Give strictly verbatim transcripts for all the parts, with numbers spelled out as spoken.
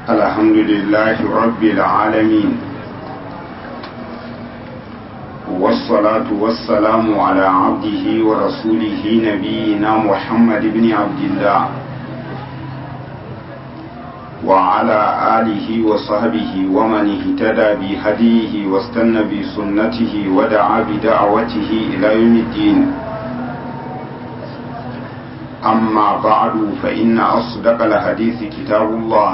الحمد لله رب العالمين والصلاة والسلام على عبده ورسوله نبينا محمد بن عبد الله وعلى آله وصحبه ومن اهتدى بهديه واستنى بسنته ودعا بدعوته إلى يوم الدين. أما بعد فإن أصدق الحديث كتاب الله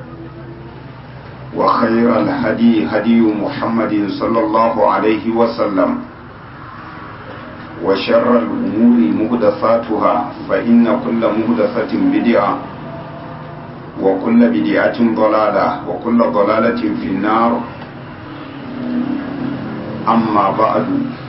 وخير الهدي هدي محمد صلى الله عليه وسلم وشر الأمور محدثاتها فإن كل محدثة بدعة وكل بدعة ضلالة وكل ضلالة في النار. أما بعد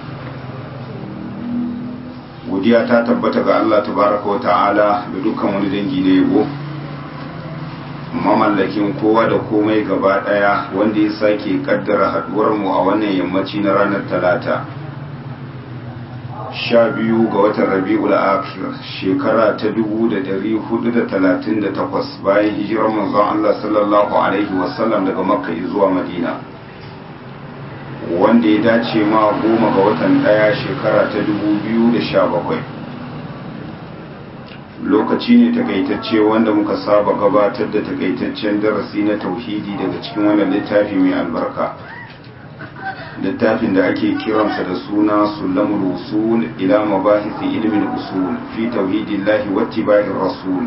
godiya ta tabbata ga Allah tabaraka wa ta'ala da dukkan wani dangi na yabo, mamallakin kowa da komai gaba daya, wanda ya sake kaddara haduwar mu a wannan yammaci na ranar talata sha biyu ga watan rabi'ul akhir shekara ta dubu da dari hudu da talatin da takwas bayan hijirar manzon Allah sallallahu alaihi wasallam daga makka zuwa madina, wanda ya dace ma goma ga watan daya shekara ta dubu biyu da sha bakwai. Lokaci ne takaitacce wanda muka saba gabatar da takaitaccen darasi na tauhidi daga cikin wannan littafi mai albarka, littafin da ake kiransa da suna sulamul usul ila mabahisi ilmin usul fi tauhidillahi wa ittiba'ir rasul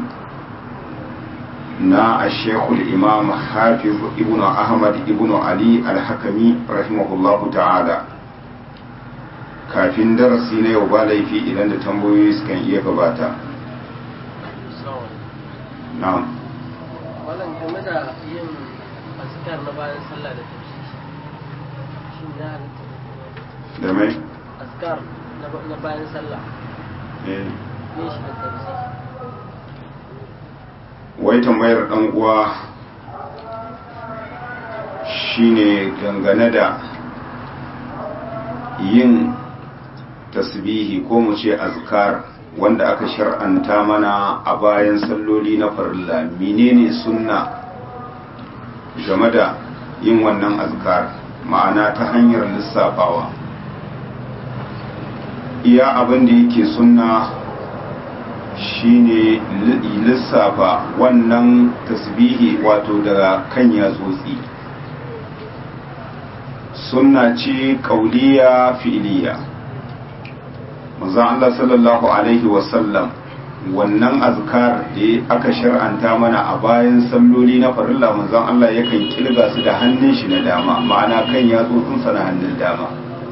na ashekul imam hafiz ibn ahmad ibn ali al-hakami rahimahullahu ta'ala. Kafin darasi na yau ba laifi idan da tambayoyi sukan iya gabata. na'am wannan game da yin azkar na bayan sallah da tafsiri shin ya halatta da mai azkar na bayan sallah eh ne shi da tafsiri? wai tambayar dan uwa shine dangane da yin tasbihi ko mu ce azkar wanda aka shar'anta mana a bayan salloli na farilla, menene sunna game da yin wannan azkar, ma'ana ta hanyar lissafawa. Iya abin da yake sunna shine lissafa wannan tasbihi wato daga kan yatsotsi. Sunna ce kauliya fi'liya. manzon Allah sallallahu alaihi wasallam wannan azkar da aka shar'anta mana a bayan salloli na farilla, manzon Allah yakan kirga su da hannun shi na dama, ma'ana kan yatsotsinsa na hannun dama.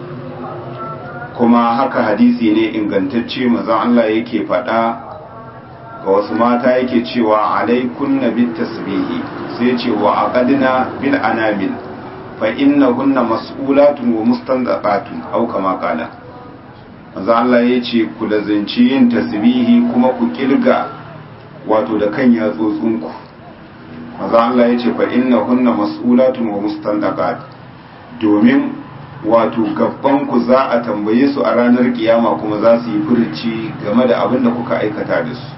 Kuma haka hadisi ne ingantacce manzon Allah yake faɗa ga wasu mata yake cewa alaikunna bit tasbihi, sai ce wa aqadna bil anamil fa innahunna mas'ulatun wa mustandaqatun aw kama qala. manzo Allah ya ce ku lazanci yin tasbihi kuma ku kirga wato da kan yatsotsinku. manzo Allah ya ce fa innahunna mas'ulatun wa mustandaqat, domin wato gabban ku za a tambaye su a ranar kiyama kuma za su yi furuci game da abin da kuka aikata da su.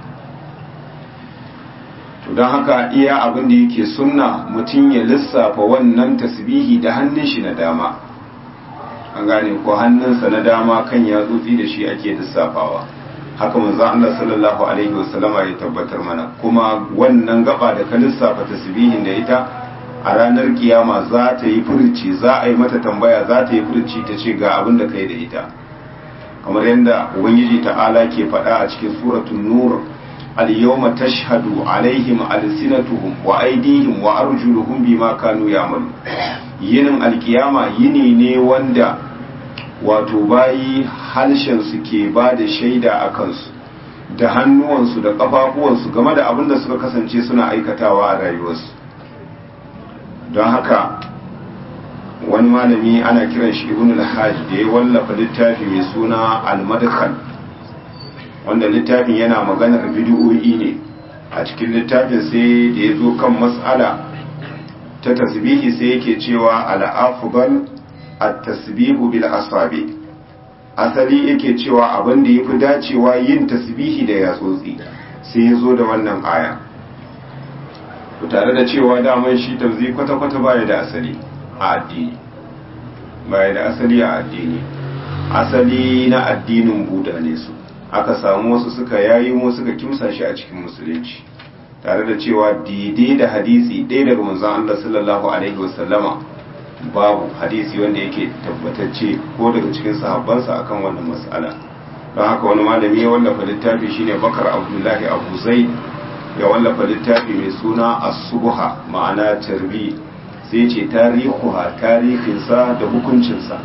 to don haka iya abin da yake sunna mutum ya lissafa wannan tasbihi da hannun shi na dama, an gane ko hannunsa na dama kan ya tsotsi da shi ake lissafawa. haka manzon Allah sallallahu alaihi wasallama ya tabbatar mana. kuma wannan gaba da ka lissafa tasbihin da ita a ranar kiyama za ta yi furci, za a yi mata tambaya, za ta yi furci ta ce ga abin da kai da ita, kamar yadda ubangiji ta'ala ke faɗa a cikin suratul nur al-yawma tashhadu alaihim alsinatuhum wa aydihim wa arjuluhum bima kanu ya'malu. yinin alkiyama yini ne wanda wato bayi harshensu ke ba da shaida a kansu da hannuwansu da ƙafafuwansu game da abin da suka kasance suna aikatawa a rayuwarsu. don haka wani malami ana kiran shi ibn al-hajj da ya wallafa littafi mai suna al-madkhal, wanda littafin yana maganar bid'o'i ne. a cikin littafin sai da ya zo kan mas'ala ta tasbihi sai yake cewa al-afdal at-tasbihu bil asabi, asali yake cewa abin da yafi dacewa yin tasbihi da yatsotsi, sai ya zo da wannan aya to tare da cewa daman shi tafzi kwata-kwata baya da asali a addini baya da asali a addini asali na addinin buda ne su aka samu wasu suka yayi mu suka kimsa shi a cikin musulunci tare da cewa daidai da hadisi ɗaya daga manzon Allah sallallahu alaihi wasallama babu hadisi wanda yake tabbatacce ko daga cikin sahabbansa akan wannan mas'ala don haka wani malami ya wallafa littafi shine Bakar Abdullahi Abu Zaid ya wallafa littafi mai suna as-subha ma'ana tarbi sai ce tarihuha tarihinsa da hukuncinsa.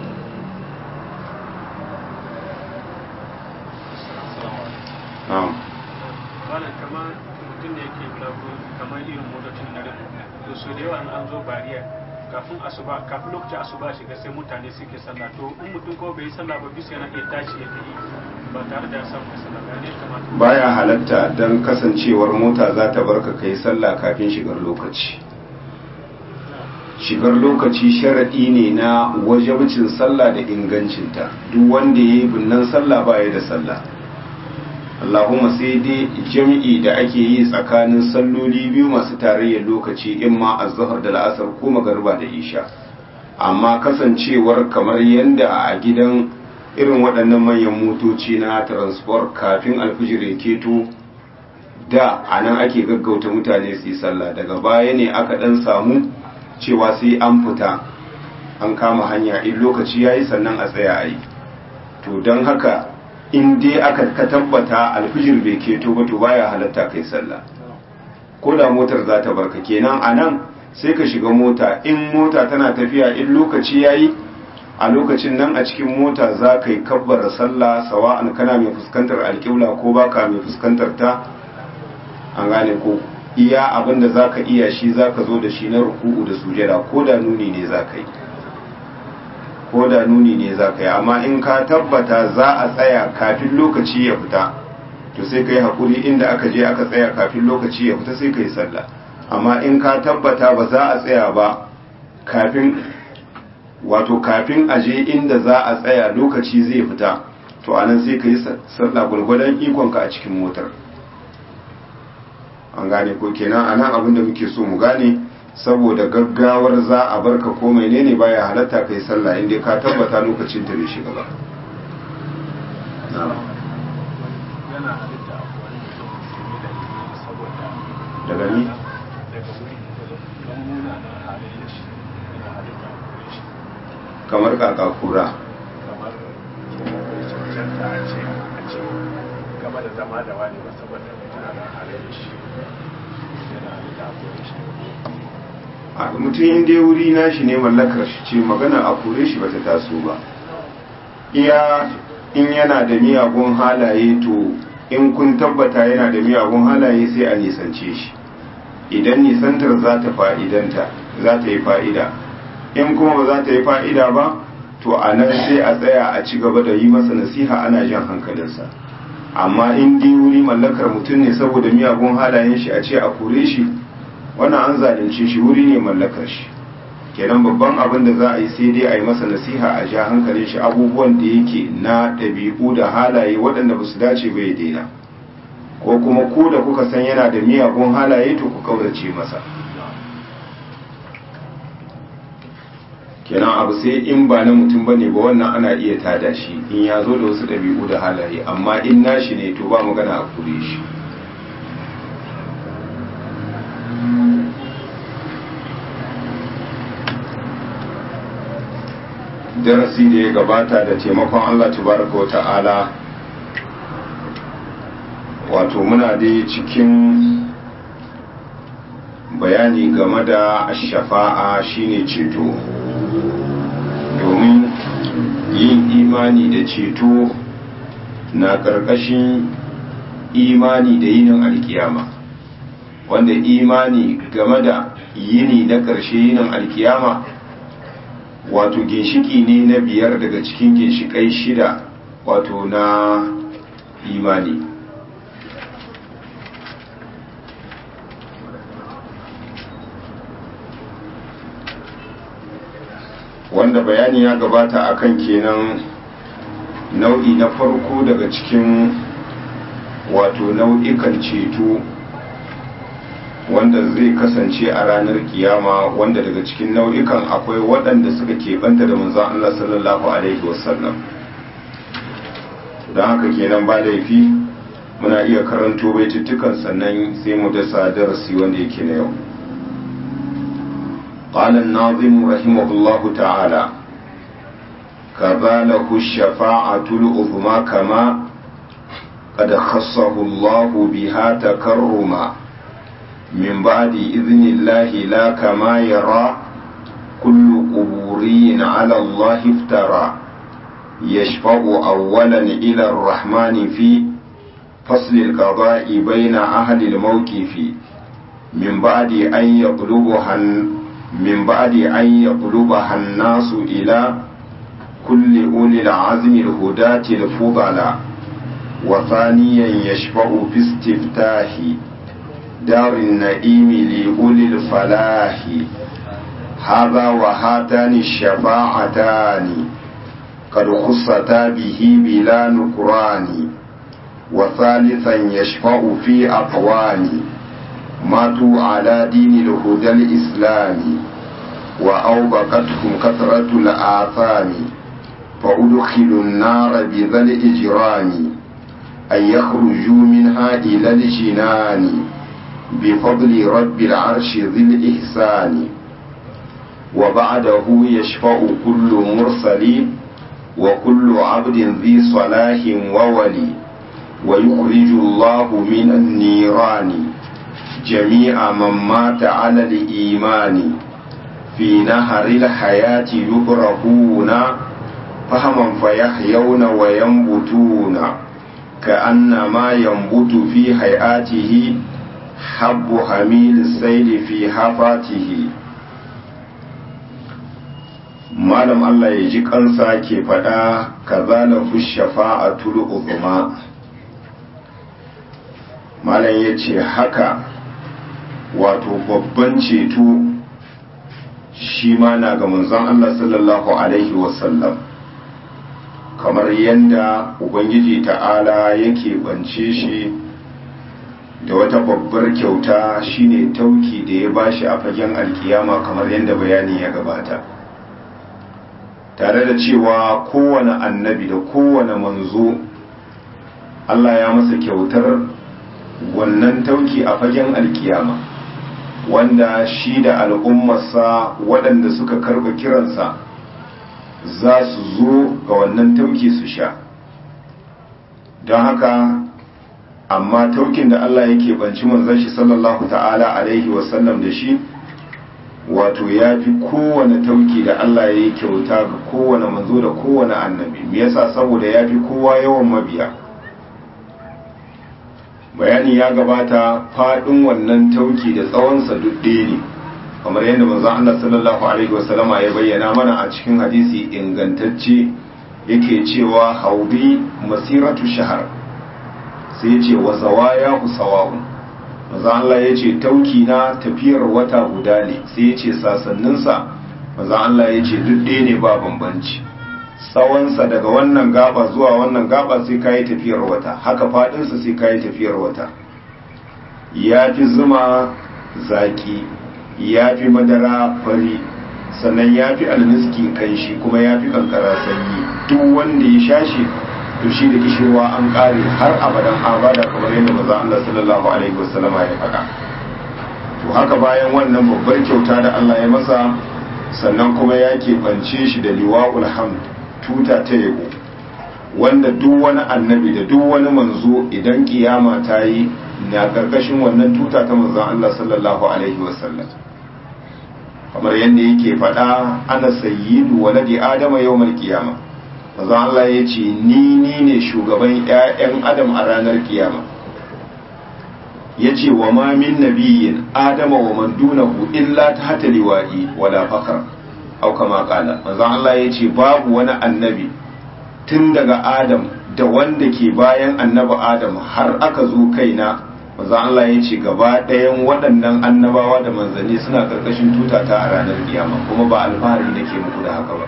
Wannan kamar mutum da yake bulagu kamar irin motocin na da to so da yawa an zo bariya kafin asuba kafin lokacin asuba shiga sai mutane suke sallah to in mutum ko bai yi sallah ba bisa yana iya tashi ya tafi ba tare da ya samu sallah ba ne kamata baya halatta dan kasancewar mota za ta barka kai sallah kafin shigar lokaci shigar lokaci sharaɗi ne na wajabcin sallah da ingancinta duk wanda ya yi binnan sallah baya da sallah Allahumma sai dai jami'i da ake yi tsakanin salloli biyu masu tarayyar lokaci in ma azhar da la'asar ko magariba da isha amma kasancewar kamar yanda a gidan irin waɗannan manyan motoci na transport kafin alfijir ya keto da anan ake gaggauta mutane su yi sallah daga baya ne aka ɗan samu cewa sai an fita an kama hanya in lokaci yayi sannan a tsaya a yi to don haka in dai aka ka tabbata alfijir bai keto ba to baya halatta kai sallah ko da motar za ta barka kenan anan sai ka shiga mota in mota tana tafiya in lokaci yayi a lokacin nan a cikin mota za ka yi kabbara sallah sawa'an kana mai fuskantar alƙibla ko baka mai fuskantar ta an gane ko iya abin da za ka iya shi za ka zo da shi na ruku'u da sujada ko da nuni ne za ka yi ko da nuni ne za ka yi amma in ka tabbata za a tsaya kafin lokaci ya fita to sai ka yi haƙuri inda aka je aka tsaya kafin lokaci ya fita sai ka yi sallah amma in ka tabbata ba za a tsaya ba kafin wato kafin a je inda za a tsaya lokaci zai fita to anan sai ka yi sallah gwargwadon ikonka a cikin motar an gane ko kenan anan abin da muke so mu gane saboda gaggawar za a barka ko menene baya halatta kai sallah inda ka tabbata lokacin ta bai shiga ba yana halitta a wani mutum musulmi da ilimi saboda daga ni daga wuri don muna na halayen shi yana halitta a wuri shi kamar kaka kura kamar cancanta a ce a ce gaba da zama da wani ba saboda muna na halayen shi yana halitta a wuri shi a mutum inda ya wuri nashi ne mallakar shi ce magana a kore shi bata taso ba iya in yana da miyagun halaye to in kun tabbata yana da miyagun halaye sai a nisance shi idan nisantar za ta fa'idanta za ta yi fa'ida in kuma ba za ta yi fa'ida ba to a nan sai a tsaya a ci gaba da yi masa nasiha ana jan hankalinsa amma in dai wuri mallakar mutum ne saboda miyagun halayen shi a ce a kore shi wannan an zalunce shi wuri ne mallakar shi kenan babban abin da za a yi sai dai a yi masa nasiha a ja hankalin shi abubuwan da yake na ɗabi'u da halaye waɗanda ba su dace ba ya daina ko kuma ku da kuka san yana da miyagun halaye to ku kaurace masa kenan abu sai in ba na mutum bane ba wannan ana iya tada shi in ya zo da wasu ɗabi'u da halaye amma in nashi ne to ba magana a kure shi darasi da ya gabata da taimakon Allah tabaraka wa ta'ala wato muna dai cikin bayani game da shafa'a shine ceto domin yin imani da ceto na ƙarƙashin imani da yinin alkiyama wanda imani game da yini na ƙarshe yinin alkiyama wato ginshiki ne na biyar daga cikin ginshikai shida wato na imani wanda bayani ya gabata akan kenan nau'i na farko daga cikin wato nau'ikan ceto wanda zai kasance a ranar kiyama, wanda daga cikin nau'ikan akwai waɗanda suka keɓanta da manzon Allah sallallahu alaihi wasallam. don haka kenan ba laifi muna iya karanto baituttukan sannan sai mu dasa darasi wanda yake na yau. قال الناظم رحمه الله تعالى كذا له الشفاعة العظمى كما قد خصه الله بها تكرما من بعد إذن الله لا كما يرى كل قبوري على الله افترى يشفع أولا إلى الرحمن في فصل القضاء بين أهل الموقف من بعد أن يطلبها من بعد أن يطلبها الناس إلى كل أولي العزم الهداة الفضلاء وثانيا يشفع في استفتاح دار النعيم لأولي الفلاح هذا وهاتان الشفاعتان قد خصتا به بلا نكران وثالثا يشفع في أقوام ماتوا على دين الهدى الإسلامي وأوبقتهم كثرة الآثام فأدخلوا النار بذا الإجرام أن يخرجوا منها إلى الجنان بفضل رب العرش ذي الإحسان وبعده يشفع كل مرسل وكل عبد ذي صلاح وولي ويخرج الله من النيران جميع من مات على الإيمان في نهر الحياة يبرهون فهما فيحيون وينبتون كأنما ينبت في هيئاته حب حميل السيل في حفاته. malam Allah ya ji kansa ke faɗa kazalahu shafa'atul uzma. malam ya ce haka wato babban ceto shi ma na ga manzon Allah sallallahu alaihi wasallam, kamar yadda ubangiji ta'ala yake bance shi da wata babbar kyauta shine tauki da ya bashi a fagen alkiyama, kamar yadda bayani ya gabata, tare da cewa kowane annabi da kowane manzo Allah ya masa kyautar wannan tauki a fagen alkiyama, wanda shi da al'ummarsa waɗanda suka karɓa kiransa za su zo ga wannan tauki su sha. don haka amma taukin da Allah yake banci manzon shi sallallahu ta'ala alaihi wasallam da shi, wato ya fi kowane tauki da Allah ya yi kyauta ga kowane manzo da kowane annabi. Me yasa? Saboda ya fi kowa yawan mabiya. bayani ya gabata, faɗin wannan tauki da tsawonsa dudde ne, kamar yadda manzon Allah sallallahu alaihi wasallama ya bayyana mana a cikin hadisi ingantacce, yake cewa haubi masiratu shahar, sai ce wa zawaya sawa'un. manzon Allah ya ce tauki na tafiyar wata guda ne, sai ya ce sasanninsa manzon Allah ya ce dudde ne ba bambanci. tsawonsa daga wannan gaba zuwa wannan gaba sai kayi tafiyar wata, haka fadinsa sai kayi tafiyar wata. ya fi zuma zaki, ya fi madara fari, sannan ya fi almiski kanshi, kuma ya fi kankara sanyi. duk wanda ya sha shi to shi da kishirwa an kare har abadan abada, kamar yadda manzo Allah sallallahu alaihi wasallam ya faɗa. to haka bayan wannan babbar kyauta da Allah ya masa, sannan kuma ya keɓance shi da liwa'ul hamd, tuta ta yabo, wanda duk wani annabi da duk wani manzo idan kiyama ta yi na karkashin wannan tuta ta manzon Allah sallallahu alaihi wasallam, kamar yadda yake faɗa ana sayyidu waladi adama yawmal qiyama. manzon Allah ya ce ni ni ne shugaban ƴaƴan adam a ranar kiyama. ya ce wa ma min nabiyyin adama wa man dunahu illa tahta liwa'i wala fakar, au kama kala. manzon Allah ya ce babu wani annabi tun daga Adam da wanda ke bayan annabi Adam har aka zo kaina, manzon Allah ya ce gaba ɗayan waɗannan annabawa da manzanni suna ƙarƙashin tuta ta a ranar kiyama, kuma ba alfahari nake muku da haka ba.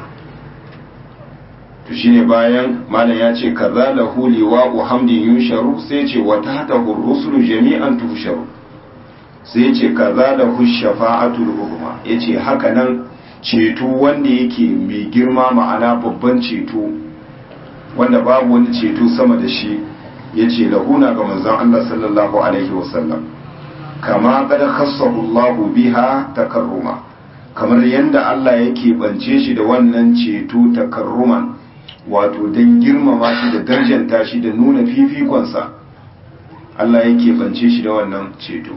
to shine bayan malam ya ce kaza lahu liwa'u hamdin yunsharu, sai ce wa tahtahu rusulu jami'an tusharu, sai ya ce kaza da hushafa'atul uzma ya ce haka nan ceto wanda yake mai girma ma'ana babban ceto wanda babu wani ceto sama da shi ya ce lahuna ga manzon Allah sallallahu alaihi wasallam kama kada khassahu Allahu biha takarruma kamar yadda Allah yake bance shi da wannan ceto takarruman wato don girmama shi da darjanta shi da nuna fifikonsa Allah yake bance shi da wannan ceto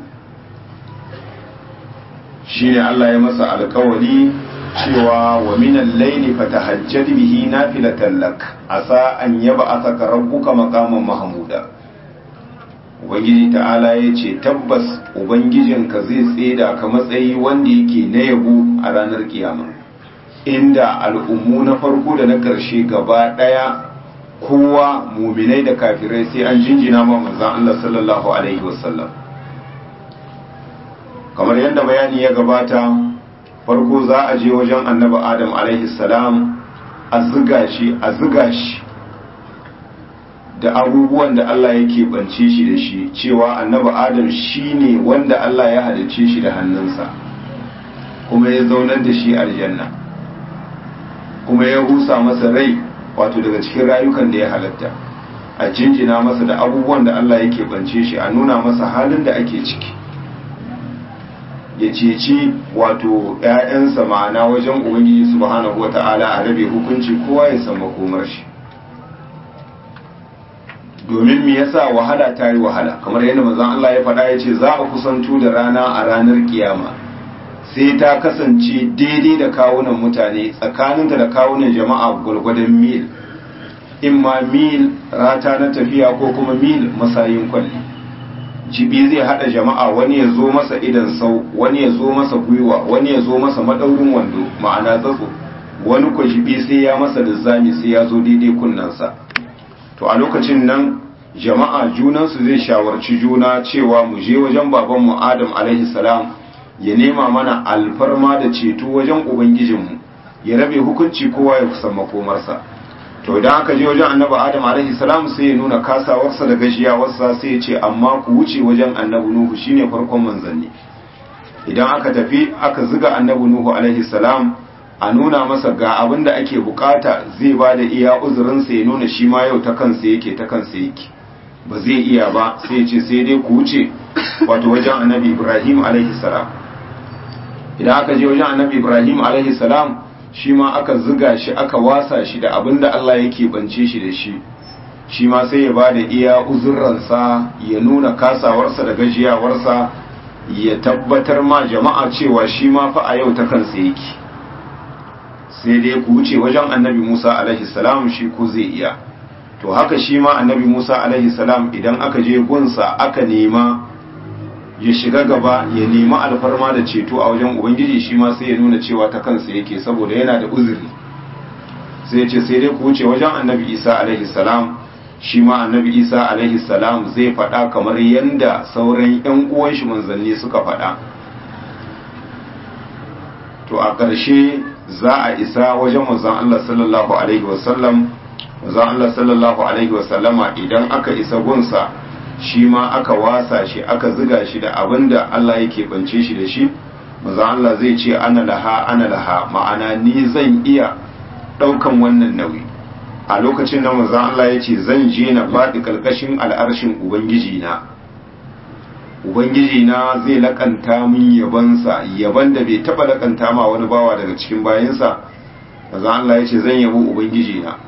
shine Allah ya masa alƙawari cewa wa minal layli fatahajjad bihi nafilatan lak asa an yab'athaka rabbuka maqaman mahmuda ubangiji ta'ala yace tabbas ubangijinka zai tseda ka matsayi wanda yake na yabo a ranar kiyama inda al'ummu na farko da na karshe gaba daya kowa muminai da kafirai sai an jinjina ma manzon Allah sallallahu alaihi wasallam kamar yadda bayani ya gabata farko za a je wajen annabi adam alaihi salam a ziga shi a ziga shi da abubuwan da Allah yake bance shi da shi cewa annabi adam shine wanda Allah ya halicce shi da hannunsa kuma ya zaunar da shi aljanna kuma ya husa masa rai wato daga cikin rayukan da ya halatta a jinjina masa da abubuwan da Allah yake bance shi a nuna masa halin da ake ciki ya ceci wato ‘ya'yansa ma'ana wajen Ubangiji subhanahu wa ta'ala a rabe hukunci kowa ya san makomar shi domin me yasa wahala ta yi wahala kamar yadda manzon Allah ya faɗa ya ce za a kusanto da rana a ranar kiyama sai ta kasance daidai da kawunan mutane tsakaninta da kawunan jama'a gwargwadon mil imma mil rata na tafiya ko kuma mil masayin kwalli jibi zai hada jama'a wani ya zo masa idan sau wani ya zo masa gwiwa wani ya zo masa madaurin wando ma'ana tsatso wani ko jibi sai ya masa lizzami sai ya zo daidai kunnansa to a lokacin nan jama'a junansu zai shawarci juna cewa mu je wajen babanmu Adam alaihi salam ya nema mana alfarma da ceto wajen ubangijinmu ya rabe hukunci kowa ya kusan makomarsa to idan aka je wajen annabi Adam alaihi salam sai ya nuna kasawarsa da gashiyawarsa sai ya ce amma ku wuce wajen annabi Nuhu shine farkon manzanni idan aka tafi aka ziga annabi Nuhu alaihi salam a nuna masa ga abin da ake bukata zai ba da iya uzurinsa ya nuna shi ma yau ta kansa yake ta kansa yake ba zai iya ba sai ya ce sai dai ku wuce wato wajen annabi Ibrahim alaihi salam idan aka je wajen annabi Ibrahim alaihi salam shi ma aka ziga shi aka wasa shi da abin da Allah yake bance shi da shi shi ma sai ya ba da iya uzurransa ya nuna kasawarsa da gajiyawarsa ya tabbatar ma jama'a cewa shi ma fa a yau ta kansa yake sai dai ku wuce wajen annabi Musa alaihi salam shi ko zai iya to haka shi ma annabi Musa alaihi salam idan aka je gunsa aka nema ya shiga gaba ya nemi alfarma da ceto a wajen ubangiji shi ma sai ya nuna cewa ta kansa yake saboda yana da uzuri sai ya ce sai dai ku wuce wajen annabi Isa alaihi salam shi ma annabi Isa alaihi salam zai faɗa kamar yanda sauran ƴan uwan shi manzanni suka faɗa to a ƙarshe za a isa wajen manzon Allah sallallahu alaihi wasallam manzon Allah sallallahu alaihi wasallama idan aka isa gunsa shi ma aka wasa shi aka ziga shi da abinda Allah yake bance shi da shi manzon Allah zai ce ana laha ana laha ma'ana ni zan iya daukan wannan nauyi a lokacin da manzon Allah ya ce zan je na faɗi karkashin al'arshin ubangiji na ubangiji na zai lakanta min yabansa yaban da bai taba lakanta ma wani bawa daga cikin bayinsa manzon Allah ya ce zan yabo ubangiji na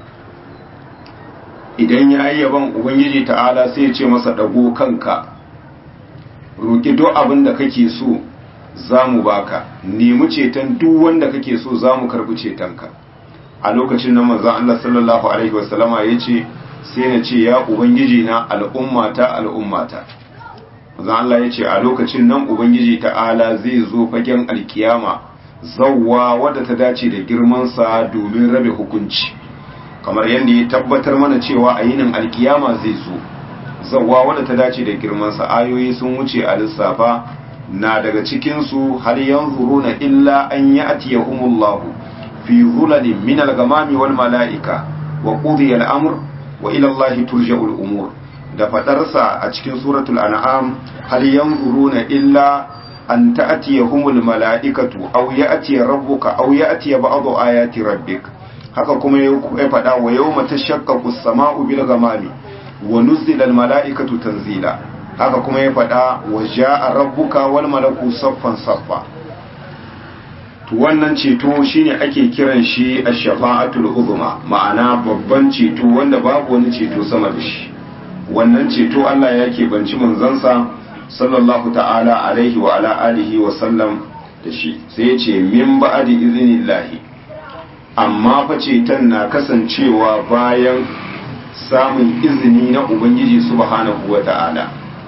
idan ya yi yaban ubangiji ta'ala sai ya ce masa dago kanka roki duk abin da kake so za mu baka nemi ceton duk wanda kake so za mu karbi cetonka a lokacin nan manzon Allah sallallahu alaihi wasallama ya ce sai na ce ya ubangiji na al'ummata al'ummata manzon Allah ya ce a lokacin nan ubangiji ta'ala zai zo fagen alkiyama zawwa wadda ta dace da girmansa domin rabe hukunci kamar yadda ya tabbatar mana cewa a yinin alkiyama zai zo zawwa wadda ta dace da girmansa ayoyi sun wuce a lissafa na daga cikinsu har yanzuruna illa an ya'tiyahumullahu fi zulalin min al-ghamami wal mala'ika wa qudiya al-amr wa ila Allah turja'ul umur da fadarsa a cikin suratul an'am hal yanzuruna illa an ta'tiyahumul mala'ikatu aw ya'tiya rabbuka aw ya'tiya ba'du ayati rabbik haka kuma ya faɗa wa yawma tashaqqaqu as-sama'u bil ghamami wa nuzila al mala'ikatu tanzila haka kuma ya faɗa wa ja'a rabbuka wal malaku saffan saffa to wannan ceto shine ake kiran shi ash-shafa'atul uzma ma'ana babban ceto wanda babu wani ceto sama da shi wannan ceto Allah ya keɓanci manzansa sallallahu ta'ala alaihi wa ala alihi wa sallam da shi sai ya ce min ba'di iznillahi amma fa ceton na kasancewa bayan samun izini na ubangiji subhanahu wa ta'ala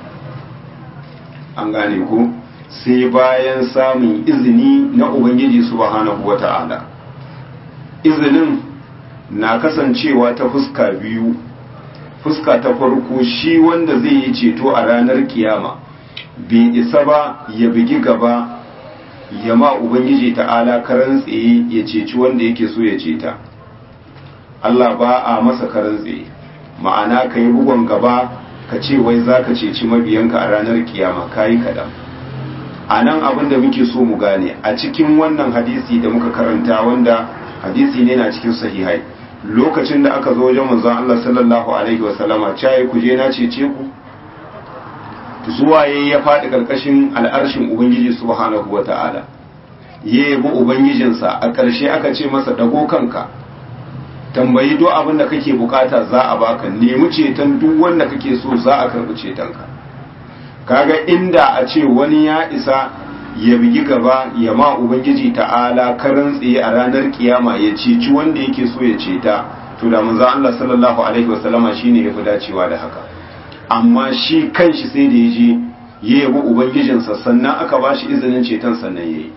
an gane ku sai bayan samun izini na ubangiji subhanahu wa ta'ala izinin na kasancewa ta fuska biyu fuska ta farko shi wanda zai yi ceto a ranar kiyama bai isa ba ya bigi gaba ya ma ubangiji ta'ala karan tsaye ya ceci wanda yake so ya ceta Allah ba a masa karan tsaye ma'ana ka yi bugon gaba ka ce wai za ka ceci mabiyanka a ranar kiyama ka yi kaɗan a nan abin da muke so mu gane a cikin wannan hadisi da muka karanta wanda hadisi ne na cikin sahihai lokacin da aka zo wajen manzon Allah sallallahu alaihi wasallama caye ku je na cece ku zuwa yayi ya faɗi karkashin al'arshin ubangiji subhanahu wata'ala yayi bu ubangijinsa a ƙarshe aka ce masa dago kanka tambayi duk abin da kake bukata za a baka nemi ceton duk wanda kake so za a karbi cetonka kaga inda a ce wani ya isa ya bigi gaba ya ma ubangiji ta'ala karan tsaye a ranar kiyama ya ceci wanda yake so ya ceta to da manzo Allah sallallahu alaihi wasallama shine yafi dacewa da haka amma shi kanshi sai da yaje ya yabi ubangijinsa sannan aka bashi izinin ceton sannan yayi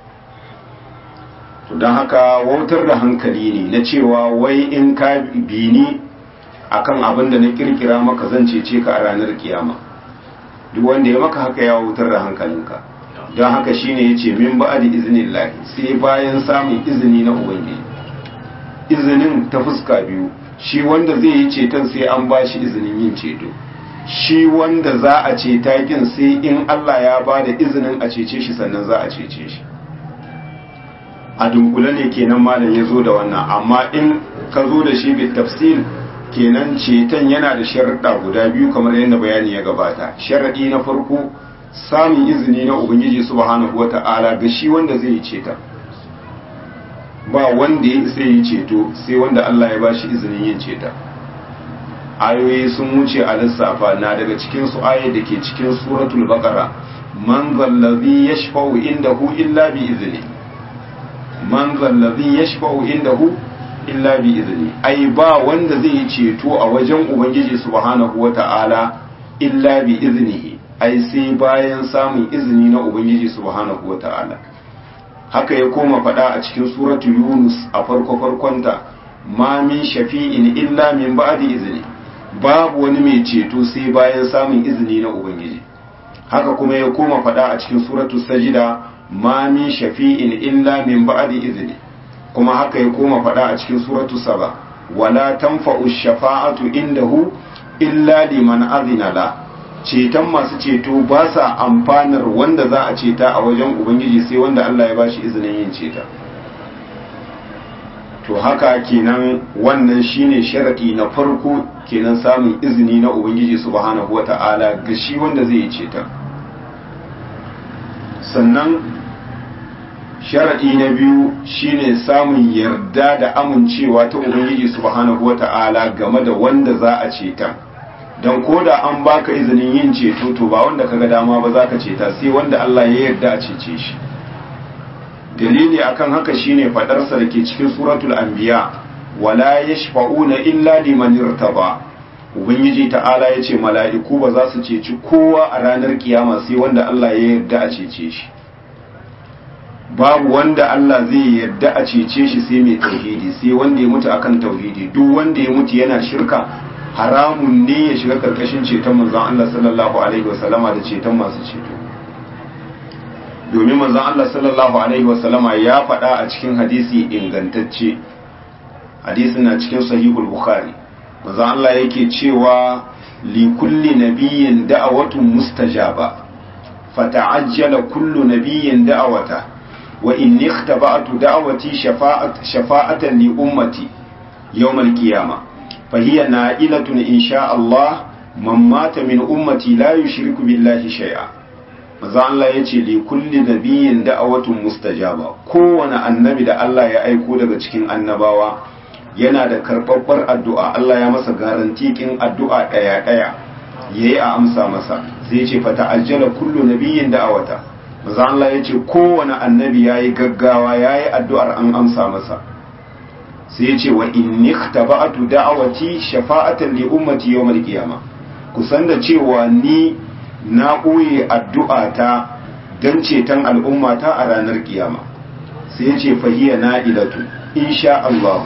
to dan haka wautar da hankali ne na cewa wai in ka bini akan abin da na kirkira maka zan cece ka a ranar kiyama duk wanda ya maka haka ya wautar da hankalinka don haka shine yace min ba'di iznillahi sai bayan samun izini na ubangiji izinin ta fuska biyu shi wanda zai yi ceton sai an bashi izinin yin ceto shi wanda za a ceta kin sai in Allah ya bada izinin a cece shi sannan za a cece shi a dunkule ne kenan malam ya zo da wannan amma in ka zo da shi bi tafsir kenan ceton yana da sharuɗa guda biyu kamar yadda bayani ya gabata sharaɗi na farko samun izini na ubangiji subhanahu wata'ala ga shi wanda zai yi ceta ba wanda ya isa yi ceto sai wanda Allah ya bashi izinin yin ceta ayoyi sun wuce a lissafa na daga cikin su ayoyi da ke cikin suratul baqara man zallazi yashfa'u indahu illa bi izni man zallazi yashfa'u indahu illa bi izni ai ba wanda zai yi ceto a wajen ubangiji subhanahu wata'ala illa bi iznihi ai sai bayan samun izini na ubangiji subhanahu wata'ala haka ya koma faɗa a cikin suratu yunus a farko farkonta ma min shafi'in illa min ba'di izni babu wani mai ceto sai bayan samun izini na ubangiji haka kuma ya koma faɗa a cikin suratu sajida ma min shafi'in illa min ba'di izni kuma haka ya koma faɗa a cikin suratu saba wala tanfa'u shafa'atu indahu illa liman azina la ceton masu ceto ba sa amfanar wanda za a ceta a wajen ubangiji sai wanda Allah ya bashi izinin yin ceta to haka kenan wannan shine sharadi na farko kenan samun izini na ubangiji subhanahu wata'ala ga shi wanda zai yi ceta sannan sharadi na biyu shine samun yarda da amincewa ta ubangiji subhanahu wata'ala game da wanda za a ceta don ko da an baka izinin yin ceto to ba wanda kaga dama ba za ka ceta sai wanda Allah ya yarda a cece shi dalili akan haka shine fadarsa da ke cikin suratul anbiya wala yashfa'una illa liman irtaba ubangiji ta'ala yace mala'iku ba za su ceci kowa a ranar kiyama sai wanda Allah ya yarda a cece shi babu wanda Allah zai yarda a cece shi sai mai tauhidi sai wanda ya mutu akan tauhidi duk wanda ya mutu yana shirka haramun ne ya shiga karkashin ceton manzon Allah sallallahu alaihi wasallama da ceton masu ceto domin manzon Allah sallallahu alaihi wasallama ya faɗa a cikin hadisi ingantacce hadisin na cikin sahihul bukhari manzon Allah yake cewa li kulli nabiyyin da'watun mustajaba fata'ajjala kullu nabiyyin da'wata wa inni ikhtaba'tu da'wati shafa'at shafa'atan li ummati yawm al-qiyamah fa hiya na'ilatun insha Allah man mata min ummati la yushriku billahi shay'a. maza Allah ya ce li kulli nabiyyin da'awatun mustajaba, kowane annabi da Allah ya aiko daga cikin annabawa yana da karɓaɓɓar addu'a, Allah ya masa garantikin addu'a ɗaya ɗaya yayi a amsa masa. sai ya ce fa ta'ajjala kullu nabiyyin da'awata, maza Allah ya ce kowane annabi yayi gaggawa yayi addu'ar an amsa masa. sai ya ce wa inni ikhtaba'tu da'awati shafa'atan li ummati yawmal qiyamah, kusan da cewa ni na ɓoye addu'ata don ceton al'ummata a ranar kiyama. sai ya ce fahiyya na ilatu insha Allah,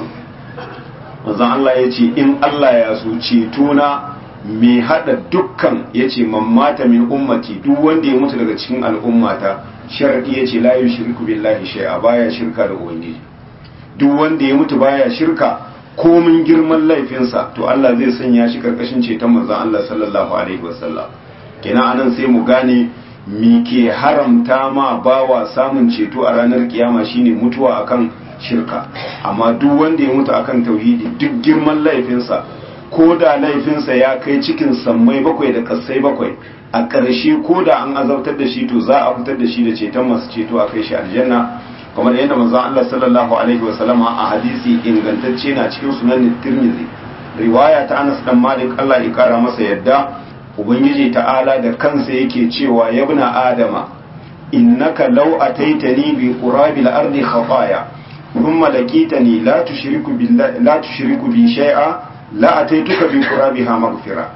wanzan Allah ya ce in Allah ya so ceto na mai haɗa dukkan, ya ce mammata min ummati, duk wanda ya mutu daga cikin al'ummata, sharaɗi ya ce layu shirku billahi shai'a, baya shirka da ubangiji. duk wanda ya mutu baya shirka komin girman laifinsa to Allah zai sanya shi karkashin ceton manzon Allah sallallahu alaihi wasallam. kenan anan sai mu gane mi ke haramta ma bawa samun ceto a ranar kiyama shine mutuwa akan shirka. amma duk wanda ya mutu akan tauhidi duk girman laifinsa, ko da laifinsa ya kai cikin sammai bakwai da kasai bakwai, a ƙarshe ko da an azabtar da shi to za a fitar da shi da ceton masu ceto a kai shi aljanna, kamar yadda manzon Allah sallallahu alaihi wasallam a hadisi ingantacce na cikin sunan Tirmidhi riwaya ta Anas dan Malik Allah ya kara masa yadda, ubangiji ta'ala da kansa yake cewa ya ibn adama innaka law ataitani bi qurabil ardi khataya thumma laqitani la tushriku billahi la tushriku bi shay'a la ataituka bi qurabiha maghfira.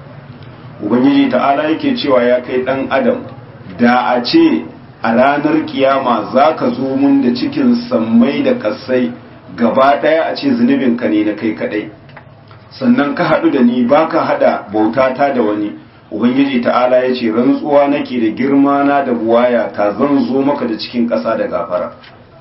ubangiji ta'ala yake cewa ya kai dan adam, da a ce a ranar kiyama zaka zo mun da cikin sammai da kasai gaba daya a ce zunubinka ne na kai kadai, sannan ka haɗu da ni ba ka haɗa bautata da wani, ubangiji ta'ala ya ce rantsuwa nake da girma na da buwaya ta zan zo maka da cikin ƙasa da gafara.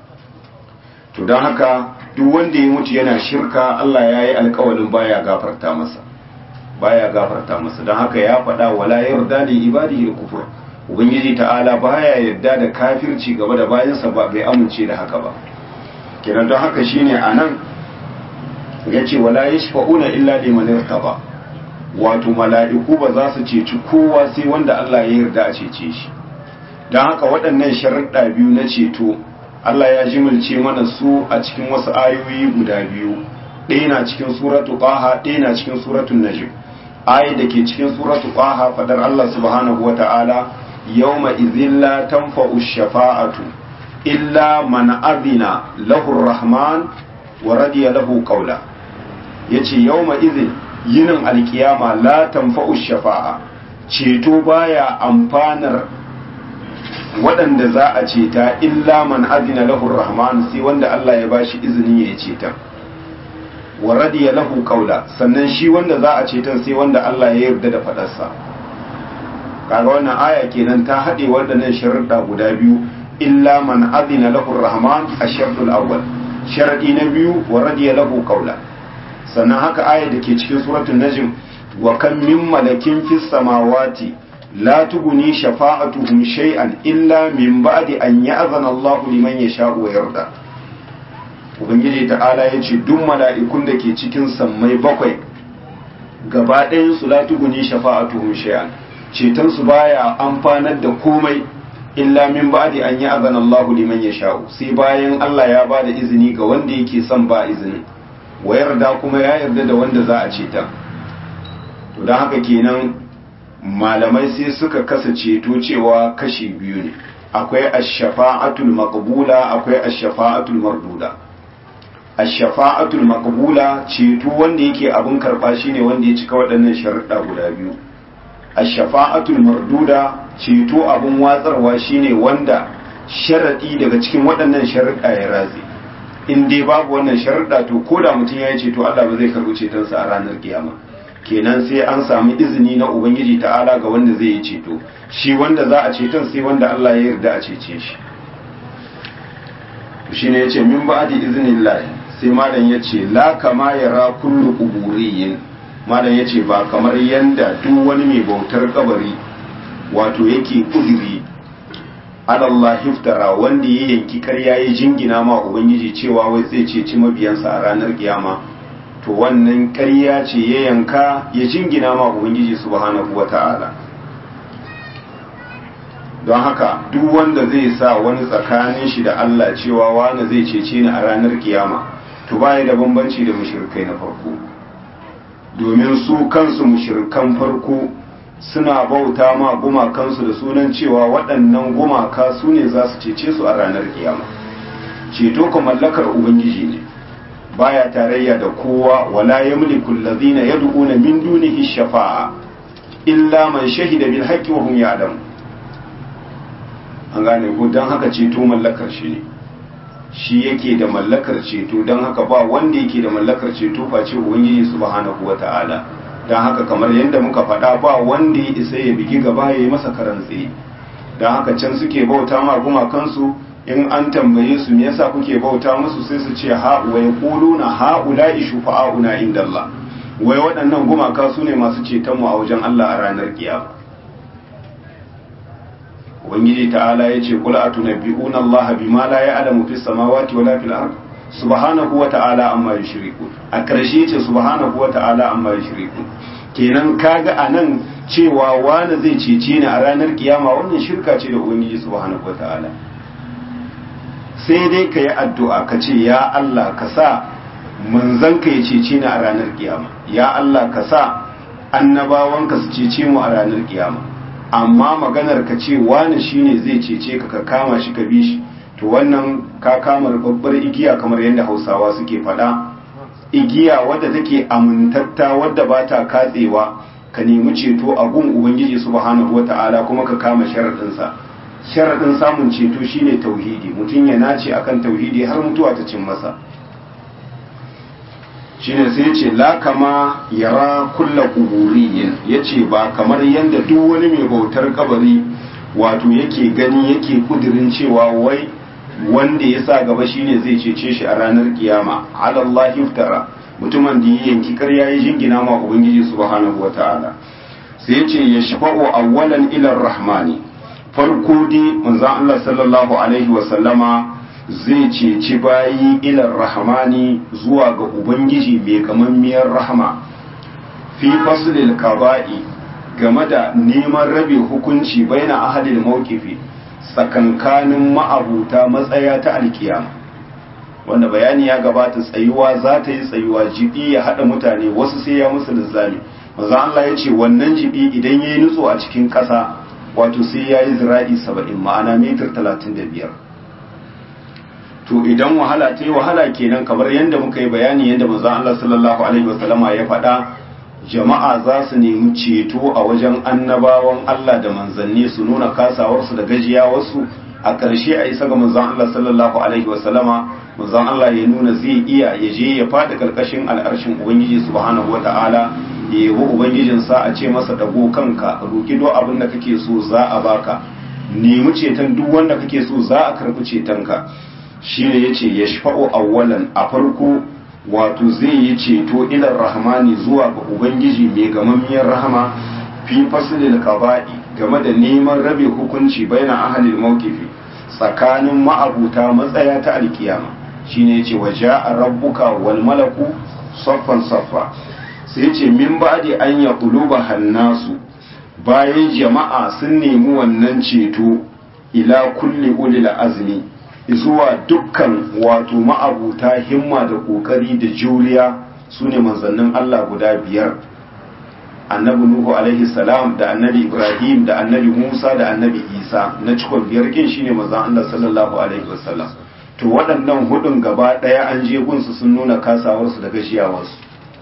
to don haka duk wanda ya mutu yana shirka Allah ya yi alkawalin baya gafarta masa baya gafarta masa don haka ya faɗa wala yarda li ibadihi al-kufr, ubangiji ta'ala baya yarda da kafirci gaba da bayansa, ba bai amince da haka ba. kenan don haka shine anan ya ce wala yashfa'una illa liman irtaba, wato mala'iku ba za su ceci kowa sai wanda Allah ya yarda a cece shi. don haka waɗannan sharuɗa biyu na ceto Allah ya jimilce mana su a cikin wasu ayoyi guda biyu, ɗaya na cikin suratu Taha, ɗaya na cikin suratu Najm. ayi da ke cikin suratu Taha fadar Allah subhanahu wata'ala yawma idhil la tanfa'u shafa'atu illa man adina lahu ar-rahman wa radiya lahu qawla. yace yawma idhin yinin alkiyama la tanfa'u shafa'a, ceto baya amfanar waɗanda za a ceta illa man adina lahu rahman, sai wanda Allah ya bashi izini ya ceta, wa radiya lahu qawla, sannan shi wanda za a cetan sai wanda Allah ya yarda da fadarsa. kaga wannan aya kenan ta haɗe waɗannan sharuɗa guda biyu, illa man adina lahu rahman ash-shartul awwal, sharadi na biyu wa radiya lahu qawla. sannan haka aya da ke cikin suratul najm wa kam min malakin fis samawati la tuguni shafa'atuhum shay'an illa min ba'di an ya'zana Allahu liman yasha'u wa yarda. ubangiji ta'ala yace duk mala'ikun da ke cikin sammai bakwai gaba ɗayan su la tuguni shafa'atuhum shay'an, ceton su baya amfanar da komai illa min ba'di an ya'zana Allahu liman yasha'u, sai bayan Allah ya bada izini ga wanda yake son ba izini, wa yarda kuma ya yarda da wanda za a ceta. to don haka kenan malamai sai suka kasa ceto cewa kashi biyu ne, akwai ash-shafa'atul maqbula akwai ash-shafa'atul marduda. ash-shafa'atul maqbula ceto wanda yake abun karba shine wanda ya cika waɗannan sharuɗa guda biyu. ash-shafa'atul marduda ceto abun watsarwa shine wanda sharadi daga cikin waɗannan sharuɗa ya razi. in dai babu wannan sharuɗa to koda mutum ya yi ceto Allah ba zai karɓi cetonsa a ranar kiyama. kenan sai an samu izini na ubangiji ta'ala ga wanda zai yi ceto, shi wanda za a ceton sai wanda Allah ya yarda a cece shi. shi ne ya ce min ba'adi izinin lahi, sai malam ya ce la kama yara kullu quburiyin malam yace ba kamar yanda duk wani mai bautar kabari wato yake kudiri Allah hiftara wanda ya yanki karya ya jingina ma ubangiji cewa wai zai ceci mabiyansa a ranar kiyama to wannan karya ce ya yanka ya jingina ma ubangiji subhanahu wata'ala. don haka duk wanda zai sa wani tsakanin shi da Allah cewa wani zai cece ni a ranar kiyama to baya da bambanci da mushrikai na farko, domin su kansu mushrikan farko suna bauta ma gumakansu da sunan cewa waɗannan gumaka su ne za su cece su a ranar kiyama. Ceto ko mallakar ubangiji ne, baya tarayya da kowa, wala yamliku allazina yad'una min dunihi shafa'a illa man shahida bil haqqi wa hum ya'lamun. An gane ko, dan haka ceto mallakar shi ne, shi yake da mallakar ceto, dan haka ba wanda yake da mallakar ceto face ubangiji subhanahu wata'ala. don haka kamar yadda muka faɗa ba wanda ya isa ya bigi gaba ya yi masa karantsi. Don haka can suke bauta ma gumakansu, in an tambaye su me yasa kuke bauta musu sai su ce ha wa yaquluna haula'i shufa'auna indallah, wai waɗannan gumaka su ne masu ceton mu a wajen Allah a ranar kiyama. Ubangiji ta'ala yace qul atunabbi'una Allah bima la ya'lamu fis samawati wala fil ard subhanahu wa ta'ala amma yushriku. A ƙarshe ce subhanahu wa ta'ala amma yushriku. Kenan kaga anan cewa wani zai cece ni a ranar kiyama wannan shirka ce da ubangiji subhanahu wa ta'ala. Sai dai ka yi addu'a ka ce ya Allah ka sa manzon ka ya cece ni a ranar kiyama, ya Allah ka sa annabawanka su cece mu a ranar kiyama. Amma maganar ka ce wani shine zai cece ka ka kama shi ka bi shi, to wannan ka kama babbar igiya kamar yadda Hausawa suke faɗa, igiya wadda take amintatta wadda ba ta katsewa, ka nemi ceto a gun ubangiji subhanahu wata'ala kuma ka kama sharaɗinsa. Sharaɗin samun ceto shine tauhidi, mutum ya nace akan tauhidi har mutuwa ta cin masa. Shine sai ce la kama yara kulla quburiyin, yace ba kamar yanda duk wani mai bautar kabari wato yake gani yake kudirin cewa wai wanda ya sa gaba shine zai cece shi a ranar kiyama. Ala Allah iftara, mutumin da ya yanki karya ya jingina ma ubangiji subhanahu wataala. Sai yace yashfa'u awwalan ila rahmani, farko dai manzon Allah sallallahu alaihi wa sallama zai ceci bayi ila rahmani zuwa ga ubangiji mai gamammiyar rahma, fi faslil qada'i, game da neman rabe hukunci baina ahadil mawqifi, tsakankanin ma'abuta matsaya ta alkiyama. Wanda bayani ya gabata, tsayuwa za ta yi tsayuwa, jibi ya haɗa mutane, wasu sai ya musu lizzami. Manzo Allah ya ce wannan jibi idan ya yi nutso a cikin ƙasa, wato sai ya yi zira'i saba'in, ma'ana mitar talatin da biyar. To idan wahala ta yi wahala kenan, kamar yadda muka yi bayani yadda manzo Allah sallallahu alaihi wasallama ya faɗa, jama'a za su nemi ceto a wajen annabawan Allah da manzanni, su nuna kasawarsu da gajiyawarsu, a ƙarshe a isa ga manzon Allah sallallahu alaihi wasallama, manzon Allah ya nuna zai iya ya je ya faɗi ƙarƙashin al'arshin ubangiji subhanahu wata'ala, ya yi wa ubangijinsa a ce masa dago kanka, roki duk abin da kake so za a baka, nemi ceton duk wanda kake so za a karɓi cetonka. Shi ne ya ce ya shafa'u awwalan, a farko wato zai yi ceto ilar rahmani zuwa ga ubangiji mai gamammiyar rahama, fi faslil qada'i, game da neman rabe hukunci baina ahlil mawqifi, tsakanin ma'abuta matsaya ta alkiyama. Shine yace waja'a rabbuka wal malaku saffan saffa. Sai yace min ba'di an yaquluba hannasu, bayan jama'a sun nemi wannan ceto, ila kulli ulil azmi, zuwa dukkan wato ma'abuta himma da kokari da juriya, su ne manzannin Allah guda biyar, annabi Nuhu alaihi salam da annabi Ibrahim da annabi Musa da annabi Isa, na cikon biyar kin shine manzon Allah sallallahu alaihi wasallam. To waɗannan hudun gaba ɗaya an je gunsu sun nuna kasawarsu da gashiyawarsu.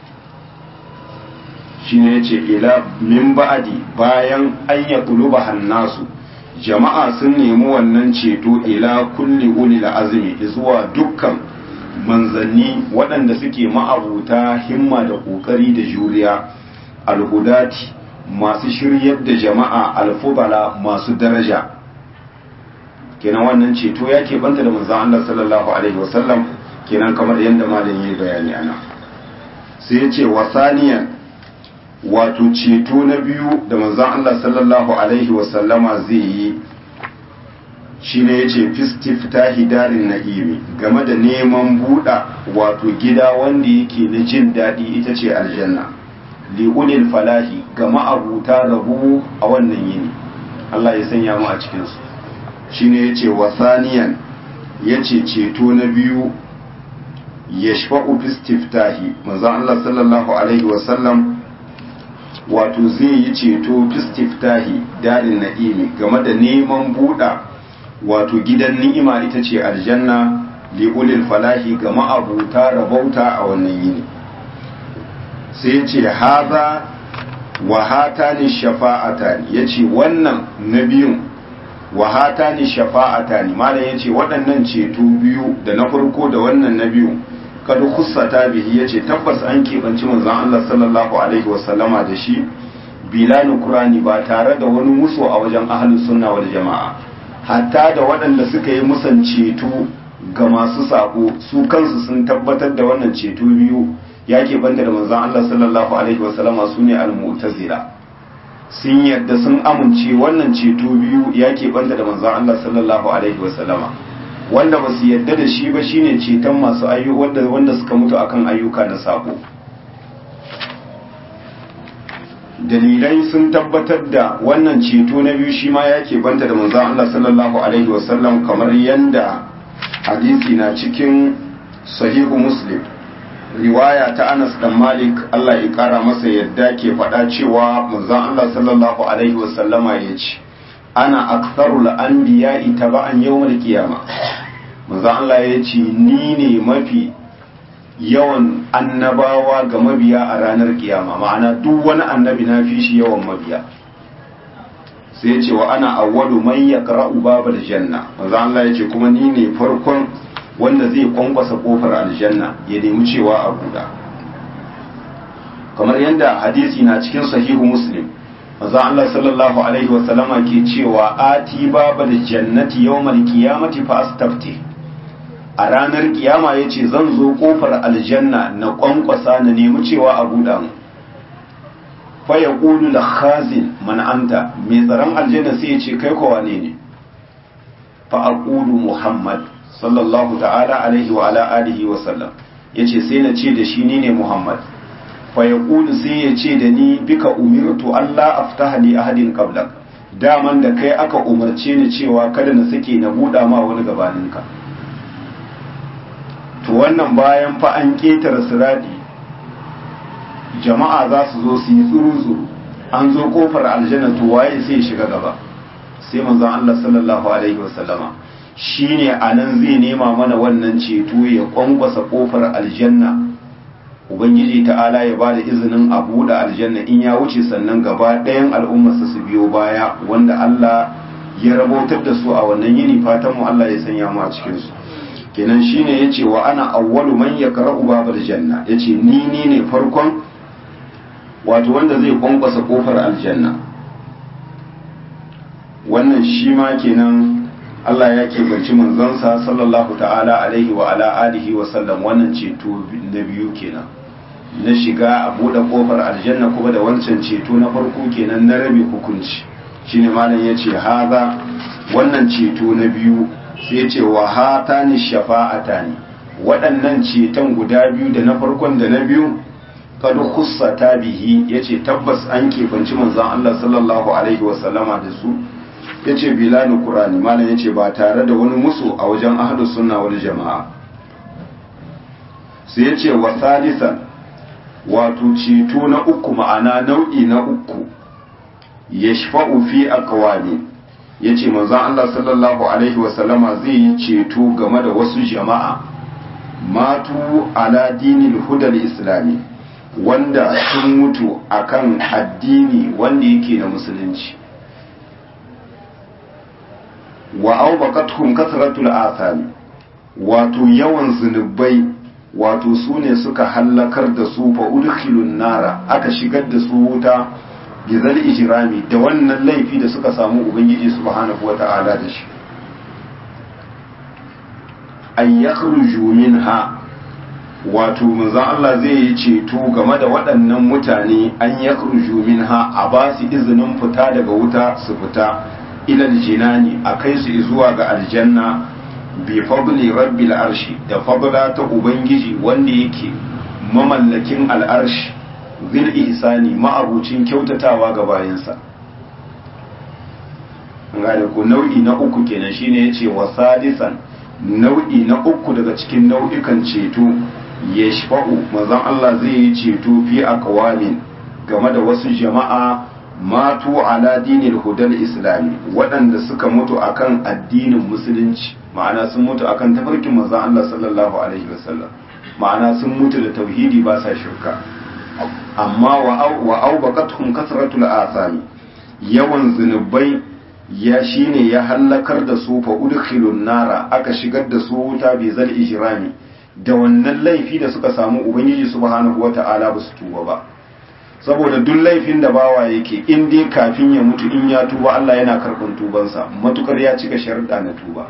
Shine yace ila min ba'di, bayan an yaquluba hannasu, jama'a sun nemi wannan ceto ila kulli ulil azmi, zuwa dukkan manzanni waɗanda suke ma'abuta himma da ƙoƙari da juriya, alhudati masu shiryar da jama'a, alfubala masu daraja. Kenan wannan ceto ya keɓanta da manzan Allah sallallahu alaihi wasallam, kenan kamar yadda malam yi bayani ana. Sai ya ce wasaniyan, wato ceto na biyu da manzon Allah sallallahu alaihi wasallama zai yi shine yace fistiftahi darin na'imi game da neman buɗa wato gida wanda yake na jin daɗi ita ce aljanna li'ulil falahi ga ma'abuta rabu a wannan yini Allah ya sanya mu a cikin su shine yace wasaniyan yace ceto na biyu yashfa'u fistiftahi manzon Allah sallallahu alaihi wasallam wato zai yi ceto fistiftahi darin na'imi game da neman buɗa wato gidan ni'ima ita ce aljanna li'ulil falahi ga ma'abuta rabauta a wannan yini sai ce haza wa hatani shafa'atani yace wannan na biyun wa hatani shafa'atani malam yace waɗannan ceto biyu da na farko da wannan na biyu kad khussata bihi yace tabbas an kebanci manzon Allah sallallahu alaihi wasallama da shi bila nukrani ba tare da wani musu a wajen ahlus sunna wal jama'a hatta da waɗanda suka yi musan ceto ga masu sako su kansu sun tabbatar da wannan ceto biyu ya keɓanta da manzon Allah sallallahu alaihi wasallama su ne al-mu'tazila sun yadda sun amince wannan ceto biyu ya keɓanta da manzon Allah sallallahu alaihi wasallama wanda ba su yadda da shi ba shine ceton masu ayyuka wanda wanda suka mutu akan ayyuka na sako dalilai sun tabbatar da wannan ceto na biyu shi ma ya keɓanta da manzon Allah sallallahu alaihi wasallam kamar yanda hadisi na cikin sahihu muslim riwaya ta Anas dan Malik Allah ya kara masa yadda ke faɗa cewa manzon Allah sallallahu alaihi wasallama ya ce ana aktharul anbiya'i taba'an yawmal qiyama manzon Allah ya ce ni ne mafi yawan annabawa ga mabiya a ranar kiyama ma'ana duk wani annabi na fi shi yawan mabiya sai ya ce wa ana awwalu man yaqra'u babal janna manzon Allah ya ce kuma ni ne farkon wanda zai kwankwasa kofar aljanna ya nemi cewa a buɗa kamar yadda hadisi na cikin sahihu muslim manzo Allah sallallahu alaihi wa sallama ke cewa ati babal jannati yawmal qiyamati fa astafti a ranar kiyama yace zan zo kofar aljanna na kwankwasa na nemi cewa a buɗa mu fa yaqulu la khazin man anta mai tsaron aljanna sai ya ce kai ko wane ne fa aqulu muhammad sallallahu ta'ala alaihi wa ala alihi wa sallam yace sai na ce da shi ni ne Muhammad fa yaqulu sai ya ce da ni bika umirtu Allah aftaha li ahadin qablak daman da kai aka umarce ni cewa kada na sake na buɗa ma wani gabaninka to wannan bayan fa an ketare siradi jama'a za su zo su yi tsuru-tsuru an zo kofar aljanna to waye sai ya shiga gaba sai manzon Allah sallallahu alaihi wa sallama shine anan zai nema mana wannan ceto ya kwankwasa kofar aljanna ubangiji ta'ala ya bada izinin a buɗe aljanna in ya wuce sannan gaba ɗayan al'ummarsa su biyo baya wanda Allah ya rabautar da su a wannan yini fatan mu Allah ya sanya mu a cikin su kenan shine yace wa ana awwalu man yaqra'u babal janna yace ni ni ne farkon wato wanda zai kwankwasa kofar aljanna wannan shi ma kenan Allah ya keɓanci manzansa sallallahu ta'ala alaihi wa ala alihi wa sallam wannan ceto na biyu kenan na shiga a buɗe ƙofar aljanna kuma da wancan ceto na farko kenan na rabe hukunci shine malam ya ce haza wannan ceto na biyu sai ce wa hatani shafa'atani waɗannan ceton guda biyu da na farkon da na biyu kad khussata bihi yace tabbas an keɓanci manzon Allah sallallahu alaihi wa sallama da su ya ce bilanu kurani malam ya ce ba tare da wani musu a wajen ahadu sunna wal jama'a sai ya ce wa salisan wato ceto na uku ma'ana nau'i na uku ya shafa'u fi aqwami ya ce manzon Allah sallallahu alaihi wasallama zai yi ceto game da wasu jama'a matu ala dinil hudal islami wanda sun mutu akan addini wanda yake na musulunci wa aubaqatuhum kasratul athami wato yawan zunubai wato su ne suka hallakar da su fa udkhilun nara aka shigar da su wuta bizal ijrami da wannan laifi da suka samu ubangiji subhanahu wata'ala da shi ay yakhruju minha wato manzon Allah zai yi ceto game da waɗannan mutane an yakhruju minha a ba su izinin fita daga wuta su fita ilal jinani a kai su zuwa ga aljanna bi fadli rabbil arshi da fadla ta ubangiji wanda yake mamallakin al'arshi zil ihsani ma'abucin kyautatawa ga bayansa ngare ko nau'i na uku kenan shine yace wasadisan nau'i na uku daga cikin nau'ikan ceto yashfa'u manzon Allah zai yi ceto fi aqwamin game da wasu jama'a matu ala dinil hudal islami waɗanda suka mutu akan addinin musulunci ma'ana sun mutu akan tafarkin manzon Allah sallallahu alaihi wasallam ma'ana sun mutu da tauhidi ba sa shirka amma wa au baqatuhum kasratul athami yawan zunubai ya shine ya hallakar da su fa udkhilun nara aka shigar da su wuta bi zal ijrami da wannan laifi da suka samu ubangiji subhanahu wata'ala ba su tuba ba saboda duk laifin da bawa yake in dai kafin ya mutu in ya tuba Allah yana karɓar tubansa matukar ya cika sharuɗa na tuba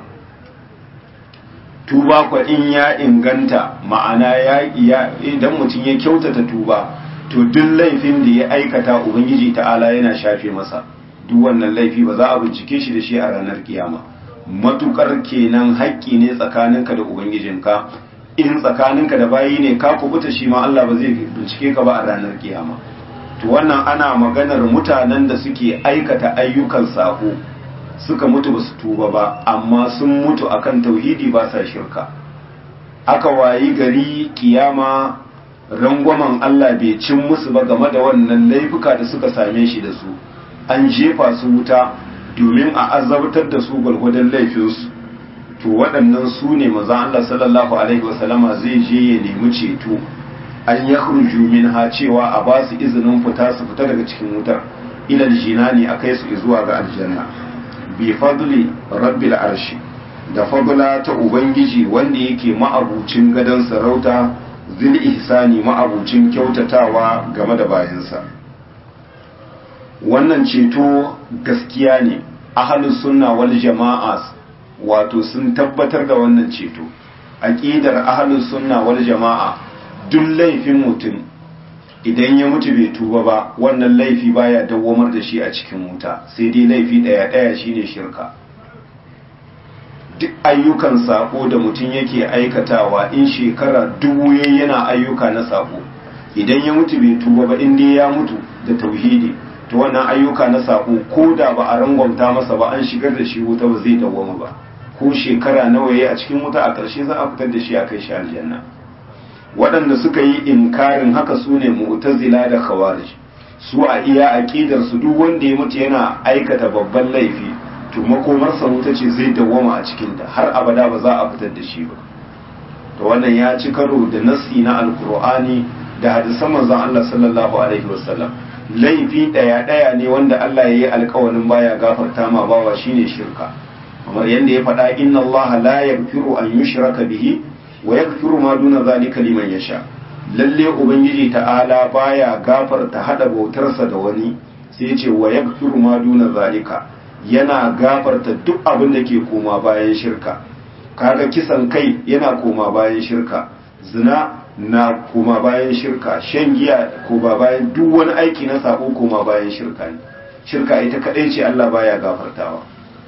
tuba kwa in ya inganta ma'ana ya idan mutum ya kyautata tuba to duk laifin da ya aikata ubangiji ta'ala yana shafe masa duk wannan laifi ba za a bincike shi da shi a ranar kiyama matukar kenan haƙƙi ne tsakaninka da ubangijinka in tsakaninka da bayi ne ka kubuta shi ma Allah ba zai bincike ka ba a ranar kiyama to wannan ana maganar mutanen da suke aikata ayyukan sako suka mutu ba su tuba ba amma sun mutu akan tauhidi ba sa shirka aka wayi gari kiyama rangwamen Allah bai cin musu ba game da wannan laifuka da suka same shi da su an jefa su wuta domin a azabtar da su gwargwadon laifinsu to waɗannan su ne maza Allah sallallahu alaihi wasallama zai je ya nemi ceto an ya minha cewa a ba su izinin fita su fita daga cikin wutar ilal jinani a kai su zuwa ga aljanna bi fadli rabbil arshi da fadla ta ubangiji wanda yake ma'abucin gadon sarauta zil ihsani ma'abucin kyautatawa game da bayansa wannan ceto gaskiya ne ahlus sunna wal jama'a wato sun tabbatar da wannan ceto aqidar ahlus sunna wal jama'a duk laifin mutum idan ya mutu bai tuba ba wannan laifi baya dawwamar da shi a cikin wuta sai dai laifi daya daya shine shirka duk ayyukan sako da mutum yake aikatawa in shekara dubu yayi yana ayyuka na sako idan ya mutu bai tuba ba in dai ya mutu da tauhidi to wannan ayyuka na sako ko da ba a rangwamta masa ba an shigar da shi wuta ba zai dawwama ba ko shekara nawa yayi a cikin wuta a ƙarshe za a fitar da shi a kai shi aljanna waɗanda suka yi inkarin haka su ne mu'tazila da khawarij su a iya aqidar su duk wanda ya mutu yana aikata babban laifi to makomarsa wuta ce zai dawwama a cikin ta har abada ba za a fitar da shi ba to wannan ya ci karo da nassi na alqur'ani da hadisan manzon Allah sallallahu alaihi wasallam laifi daya daya ne wanda Allah ya yi alƙawarin baya gafarta ma bawa shine shirka kamar yadda ya faɗa inna Allah la yaghfiru an yushraka bihi wa yaghfiru ma duna zalika liman yasha lalle ubangiji ta'ala baya gafarta hada bautarsa da wani sai ya ce wa yaghfiru ma duna zalika yana gafarta duk abin da ke koma bayan shirka kaga kisan kai yana koma bayan shirka zina na koma bayan shirka shan giya koma bayan duk wani aiki na sako koma bayan shirka ne shirka ita kadai ce Allah baya gafartawa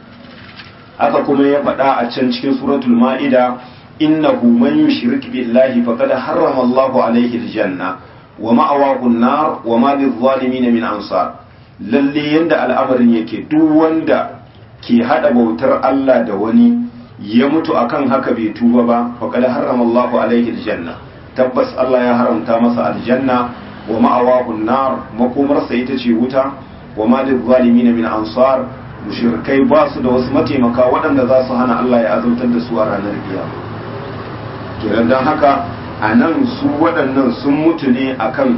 haka kuma ya faɗa a can cikin suratul ma'ida innahu man yushrik billahi faqad harrama Allahu alayhi aljanna wa ma'awahu an-nar wa ma lidh-dhalimin min ansar lalle yanda al'amarin yake duk wanda ke hada bautar Allah da wani ya mutu akan haka bai tuba ba faqad harrama Allahu alayhi aljanna tabbas Allah ya haramta masa aljanna wa ma'awahu an-nar makomarsa ita ce wuta wa ma lidh-dhalimin min ansar mushrikai ba su da wasu mataimaka waɗanda za su hana Allah ya azabtar da su a ranar kiyama kenan don haka a nan su waɗannan sun mutu ne akan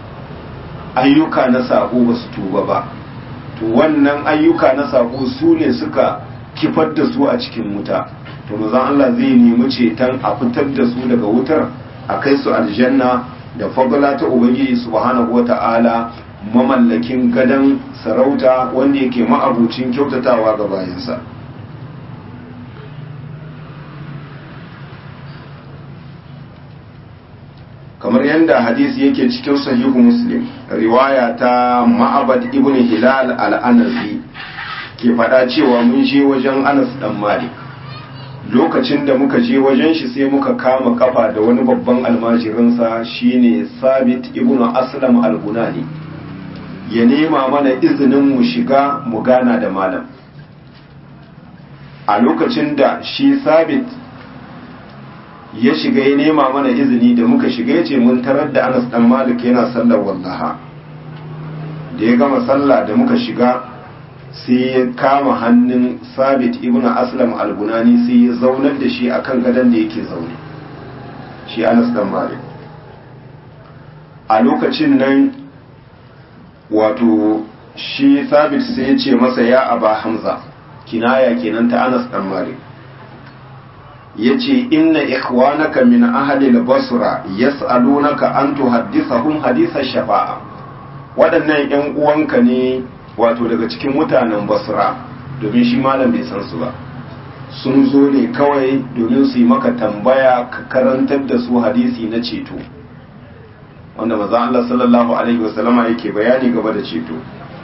ayyuka na sako ba su tuba ba to wannan ayyuka na sako su ne suka kifar da su a cikin wuta to mazan Allah zai nemi ceton a fitar da su daga wutar a kai su aljanna da fadla ta ubangiji subhanahu wata'ala mamallakin gadon sarauta wanda yake ma'abucin kyautatawa ga bayansa kamar yadda hadisi yake cikin sahihu muslim riwaya ta ma'abad ibn hilal al-anazi ke faɗa cewa mun je wajen anas dan malik lokacin da muka je wajen shi sai muka kama kafa da wani babban almajirinsa shine sabit ibn aslam al-bunani ya nema mana izinin mu shiga mu gana da malam. A lokacin da shi sabit ya shiga ya nema mana izini da muka shiga ya ce mun tarar da anas dan malik yana sallar wallaha. Da ya gama sallah da muka shiga sai ya kama hannun sabit ibn aslam al-bunani sai ya zaunar da shi akan gadon da yake zaune shi anas dan malik. A lokacin nan wato shi sabit sai ya ce masa ya aba hamza, kinaya kenan ta anas dan malik, ya ce inna ikhwanaka min ahli al-basra yas'alunaka an tuhaddithahum hadith ash-shafa'a. waɗannan ƴan uwanka ne wato daga cikin mutanen basra, domin shi malam bai san su ba, sun zo ne kawai domin su yi maka tambaya ka karantar da su hadisi na ceto, wanda maza Allah sallallahu alaihi wasallama yake bayani gaba da ceto.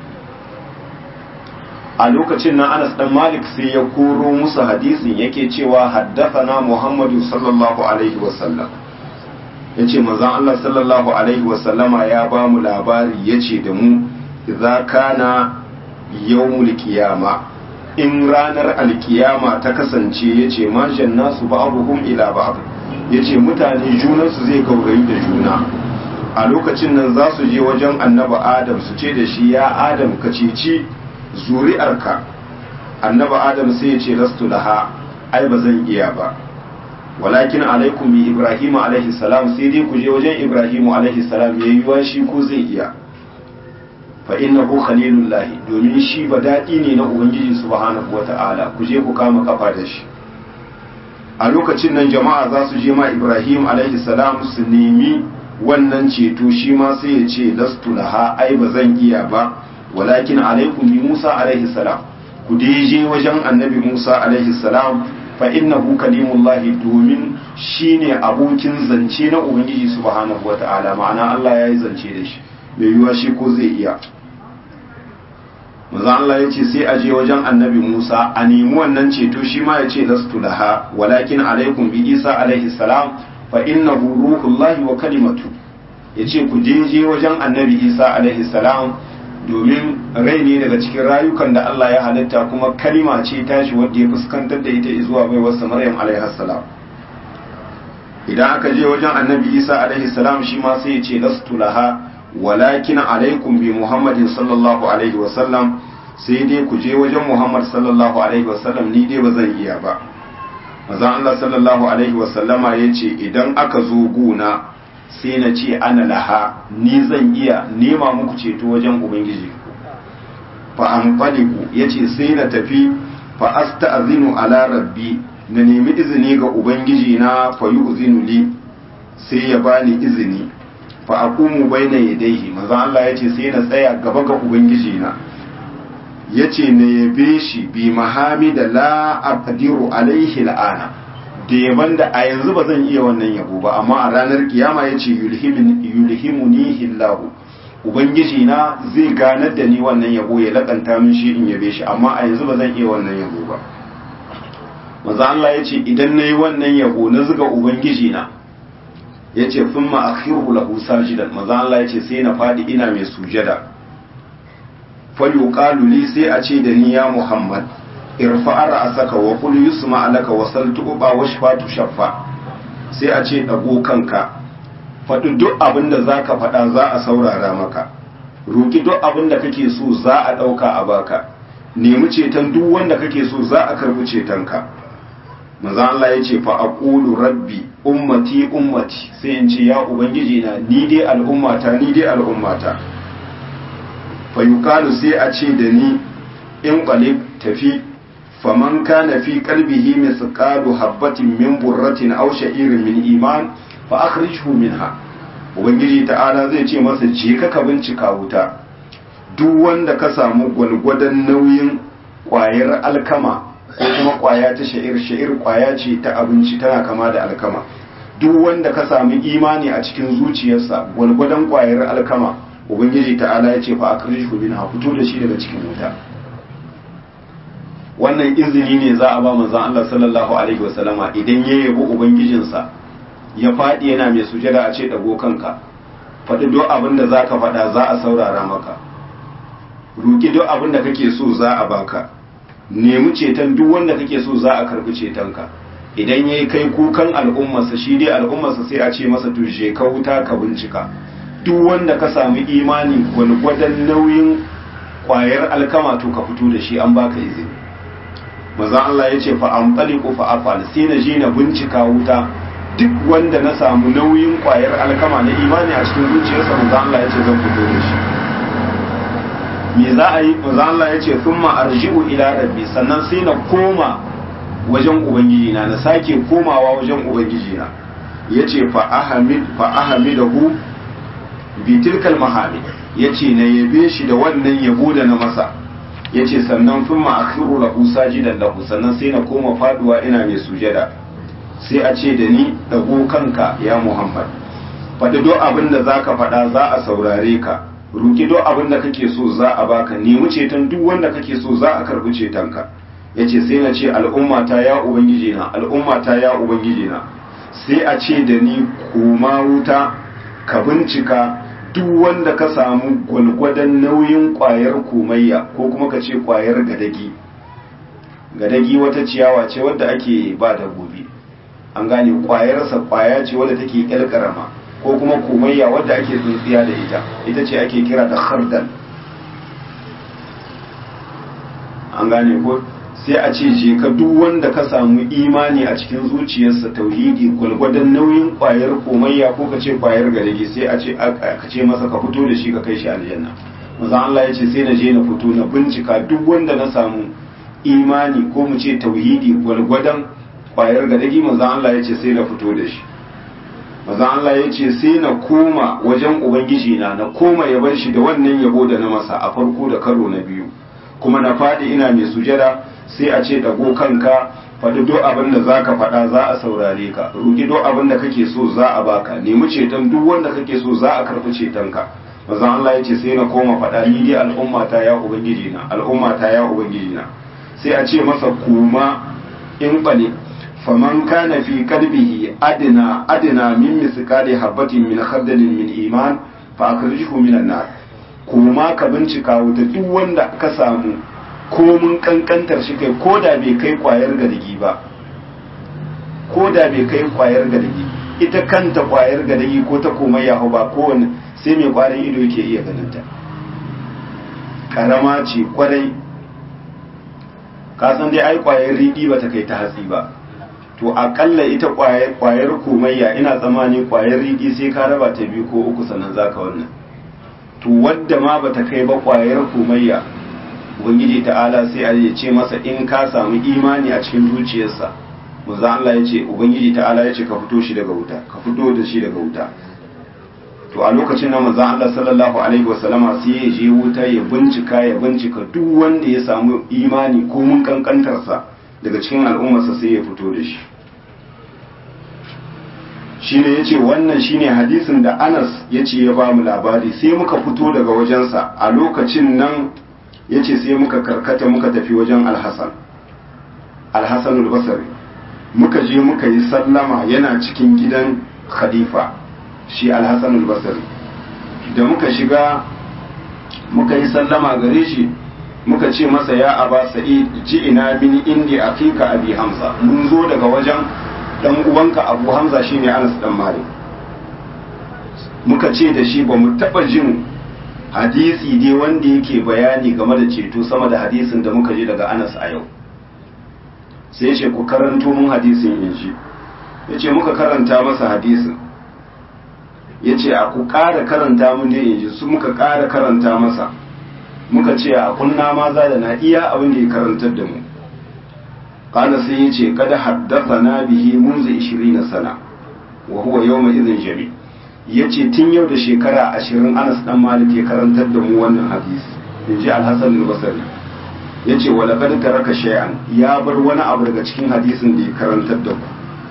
A lokacin nan Anas dan Malik sai ya koro musu hadisin yake cewa haddathana Muhammadu sallallahu alaihi wasallam, yace maza Allah sallallahu alaihi wasallama ya ba mu labari yace da mu idza kana yawmul qiyama, in ranar alkiyama ta kasance yace ma jannasu ba'dhum ila ba'd, yace mutane junansu zai gaurayi da juna. A lokacin nan za su je wajen annaba Adam su ce da shi ya Adam ka ceci zuri'arka. Annaba Adam sai ya ce lastu laha, ai ba zan iya ba, walakin alaikum bi Ibrahim alaihi salam, sai dai ku je wajen Ibrahim alaihi salam yayi wa shi ko zai iya. Fa innahu khalilullahi, domin shi ba daɗi ne na Ubangiji subhanahu wata'ala, ku je ku kama kafa da shi. A lokacin nan jama'a za su je ma Ibrahim alaihi salam su nemi wannan ceto, shi ma sai ya ce lastu laha, ai ba zan iya ba, walakin alaikum bi Musa alaihi salam, ku dai je wajen annabi Musa alaihi salam, fa innahu kalimullahi, domin shine abokin zance na Ubangiji subhanahu wata'ala, ma'ana Allah ya yi zance da shi, mai yiwa shi ko zai iya. Maza Allah ya ce sai a je wajen annabi Musa a nemi wannan ceto, shi ma ya ce lastu laha, walakin alaikum bi Isa alaihi salam, fa innahu ruhullahi wa kalimatu, yace ku je je wajen annabi Isa alaihi salam, domin rai ne daga cikin rayukan da Allah ya halitta, kuma kalima ce tashi wadda ya fuskantar da ita zuwa bai wasu Maryam alaihi salam. Idan aka je wajen annabi Isa alaihi salam, shi ma sai ya ce lastu laha, walakin alaikum bi Muhammadin sallallahu alaihi wa sallam, sai dai ku je wajen Muhammad sallallahu alaihi wa sallam, ni dai ba zan iya ba. Mazan Allah sallallahu alaihi wa sallama ya ce idan aka zo guna sai na ce ana laha, ni zan iya nema muku ceto wajen Ubangiji. Fa an faliku ya ce sai na tafi, fa asta'zinu ala rabbi, na nemi izini ga Ubangiji na, fa yu'zinu li, sai ya bani izini. Fa aqumu baina yadayhi, manzo Allah ya ce sai na tsaya gaba ga Ubangiji na, yace na yabe shi bi mahamida la aqdiru alaihi al'ana, da yaban da a yanzu ba zan iya wannan yabo ba, amma a ranar kiyama yace yulhimuni hillahu, Ubangiji na zai ganar da ni wannan yabo, ya lakanta min shi in yabe shi, amma a yanzu ba zan iya wannan yabo ba. Manzo Allah yace idan nayi wannan yabo na zuga Ubangiji na, yace thumma akhiru lahu sajidan, manzo Allah yace sai na fadi ina mai sujada. Fa yuqalu li, sai a ce da ni ya Muhammad, irfa ra'saka wa qul yusma alaka wa sal tuba wa shafatu shaffa, sai a ce dago kanka, faɗi duk abin da zaka faɗa za a saurara maka, roki duk abin da kake so za a ɗauka a baka, nemi ceton duk wanda kake so za a karɓi cetonka. Manzo Allah ya ce fa aqulu rabbi ummati ummati, sai in ce ya ubangiji na ni dai al'ummata ni dai al'ummata. Fa yuqalu, sai a ce da ni in qalib tafi, faman kana fi qalbihi misqalu habatin min burratin aw sha'irin min iman fa akhrijhu minha. Ubangiji ta'ala zai ce masa je ka ka bincika wuta, duk wanda ka samu gwalgwadon nauyin kwayar alkama ko kuma kwaya ta sha'ir, sha'ir kwaya ce ta abinci tana kama da alkama, duk wanda ka samu imani a cikin zuciyarsa gwalgwadon kwayar alkama ubangiji ta'ala ya ce fa akhrijhu minha fito da shi daga cikin wuta. wannan izini ne za a ba manzon Allah sallallahu alaihi wasallama idan ya yabo ubangijinsa ya faɗi yana mai sujada a ce dago kanka, faɗi duk abin da za ka faɗa za a saurara maka, roƙi duk abin da kake so za a baka, nemi ceton duk wanda kake so za a karɓi cetonka. idan ya yi kai kukan al'ummarsa shi dai al'ummarsa sai a ce masa to je ka wuta ka bincika duk wanda ka sami imani gwargwadon nauyin ƙwayar alkama to ka fito da shi an baka izini. maza Allah ya ce fa an taliku fa afal sai na je na bincika wuta duk wanda na samu nauyin kwayar alkama na imani a cikin zuciyarsa maza Allah ya ce zan fito da shi. me za a yi? maza Allah ya ce thumma arji'u ila rabbi, sannan sai na koma wajen ubangiji na na sake komawa wajen ubangiji na. yace fa ahamid fa ahamidahu bi tilkal mahamid, yace na yabe shi da wannan yabo da na masa. yace sannan thumma akhiru lahu sajidan lahu, sannan sai na koma faduwa ina mai sujada. sai a ce da ni dago kanka ya Muhammad, faɗi duk abin da zaka faɗa za a saurare ka, roki duk abin da kake so za a baka, nemi ceton duk wanda kake so za a karbi cetonka. yace sai na ce al'ummata ya ubangiji na, al'ummata ya ubangiji na. sai a ce da ni koma wuta ka bincika duk wanda ka samu gwalgwadon nauyin kwayar komayya, ko kuma ka ce kwayar gadagi. gadagi wata ciyawa ce wadda ake ba dabbobi, an gane kwayarsa kwaya ce wadda take yar karama, ko kuma komayya wadda ake tsintsiya da ita, ita ce ake kira da khardal, an gane ko. sai a ce je ka duk wanda ka samu imani a cikin zuciyarsa tauhidi gwalgwadon nauyin kwayar komayya, ko ka ce kwayar gadagi, sai a ce ka ce masa ka fito da shi ka kai shi aljanna. maza Allah ya ce sai na je na fito na bincika duk wanda na samu imani ko mu ce tauhidi gwalgwadon kwayar gadagi, maza Allah ya ce sai na fito da shi. maza Allah ya ce sai na koma wajen ubangiji na na koma ya bar shi da wannan yabo da na masa a farko da karo na biyu, kuma na faɗi ina mai sujada. sai a ce dago kanka, faɗi duk abin da za ka faɗa za a saurare ka, roƙi duk abin da kake so za a baka, nemi ceton duk wanda kake so za a karɓi cetonka. manzon Allah ya ce sai na koma faɗa ni dai al'ummata ya ubangiji na, al'ummata ya ubangiji na. sai a ce masa kuma in bane faman kana fi qalbihi adna adna min misqali habatin min khardalin min iman fa akhrijhu minan nar. kuma ka bincika wuta duk wanda ka samu komun kankantar shi kai, ko da bai kai kwayar gadagi ba, ko da bai kai kwayar gadagi, ita kanta kwayar gadagi ko ta komai yahu ba kowane sai mai kwarin ido yake iya ganinta, karama ce kwarai. kasan dai ai kwayar riɗi ba ta kai ta hatsi ba, to akalla ita kwayar komayya ina tsammani kwayar riɗi sai ka raba ta biyu ko uku sannan zaka wannan. to wadda ma ba ta kai ba kwayar komayya, ubangiji ta'ala sai a ce masa in ka samu imani a cikin zuciyarsa, manzo Allah ya ce ubangiji ta'ala ya ce ka fito shi daga wuta, ka fito da shi daga wuta. to a lokacin nan manzo Allah sallallahu alaihi wasallama sai ya je wuta ya bincika ya bincika duk wanda ya samu imani ko mun kankantarsa daga cikin al'ummarsa sai ya fito da shi. shine yace wannan shine hadisin da Anas yace ya ba mu labari. sai muka fito daga wajensa a lokacin nan yace sai muka karkata muka tafi wajen Al-Hasan Al-Hasan al-Basri, muka je muka yi sallama yana cikin gidan khalifa shi Al-Hasan al-Basri. da muka shiga muka yi sallama gare shi muka ce masa ya Aba Sa'id ji'ina min indi akika Abi Hamza, mun zo daga wajen dan uwanka Abu Hamza shine Anas dan Malik. muka ce da shi ba mu taba jin hadisi dai wanda yake bayani game da ceto sama da hadisin da muka ji daga Anas a yau. sai ce ku karanto mun hadisin yanzu. yace muka karanta masa hadisin, yace a ku ƙara karanta mun dai yanzu. su muka ƙara karanta masa, muka ce a kunna ma za da na iya abin da ya karantar da mu. kana sai yace kada haddathana bihi munzu ishirin sana wa huwa yawma idhin jami'. ya ce tun yau da shekara ashirin Anas dan Malik ya karantar da mu wannan hadisi, in ji Al-Hasan al-Basri. ya ce wa laqad taraka shay'an, ya bar wani abu daga cikin hadisin da ya karantar da ku.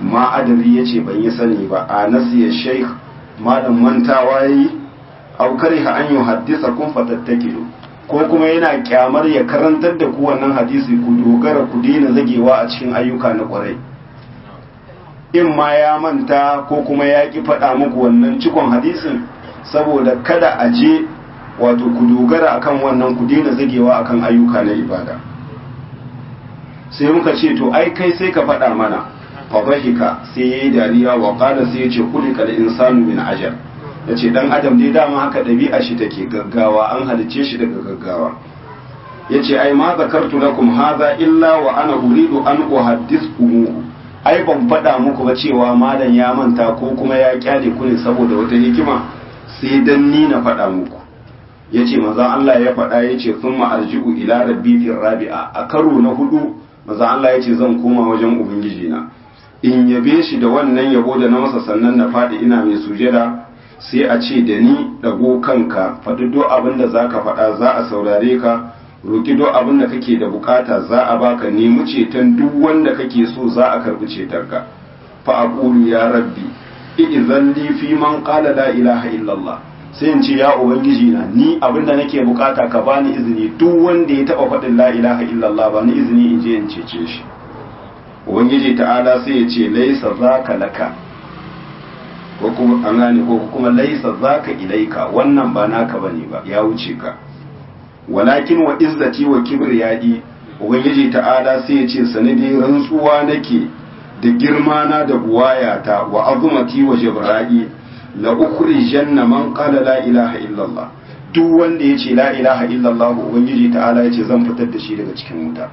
ma adari yace ban yi sani ba a nasiya shaykh malam mantawa yayi aw kariha an yuhaddisa kun fatattakilu ko kuma yana kyamar ya karantar da ku wannan hadisi ku dogara ku daina zagewa a cikin ayyuka na kwarai in ma ya manta ko kuma ya ki faɗa muku wannan cikon hadisin saboda kada a je wato ku dogara akan wannan ku daina zagewa akan ayyuka na ibada sai muka ce to ai kai sai ka faɗa mana fa bahika sai yayi dariya wa qala sai ya ce kulikal insanu min ajal yace dan adam dai dama haka dabi'a shi take gaggawa an halice shi daga gaggawa yace ai ma zakartu lakum hadha illa wa ana uridu an uhaddithukum ai ban faɗa muku ba cewa malam ya manta ko kuma ya kyale ku ne saboda wata hikima sai dan ni na faɗa muku yace manzon Allah ya faɗa yace thumma arji'u ila rabbi fi rabi'a a karo na hudu manzon Allah yace zan koma wajen ubangiji na in yabe shi da wannan yabo da na masa sannan na faɗi ina mai sujada sai a ce da ni dago kanka faɗi duk abin da zaka faɗa za a saurare ka roki duk abin da kake da bukata za a baka nemi ceton duk wanda kake so za a karbi cetarka fa aqulu ya rabbi idzan li fi man qala la ilaha illallah sai in ce ya ubangiji na ni abin da nake bukata ka bani izini duk wanda ya taba faɗin la ilaha illallah ba ni izini in je in cece shi ubangiji ta'ala sai ya ce laisa zaka laka ko kuma an gane ko kuma laisa zaka ilaika wannan ba naka bane ba ya wuce ka walakin wa izzati wa kibriyadi ubangiji ta'ala sai ya ce sanadi rantsuwa nake da girma na da buwayata wa azumati wa jabra'i la ukhrijanna man qala la ilaha illallah duk wanda yace la ilaha illallah ubangiji ta'ala yace zan fitar da shi daga cikin wuta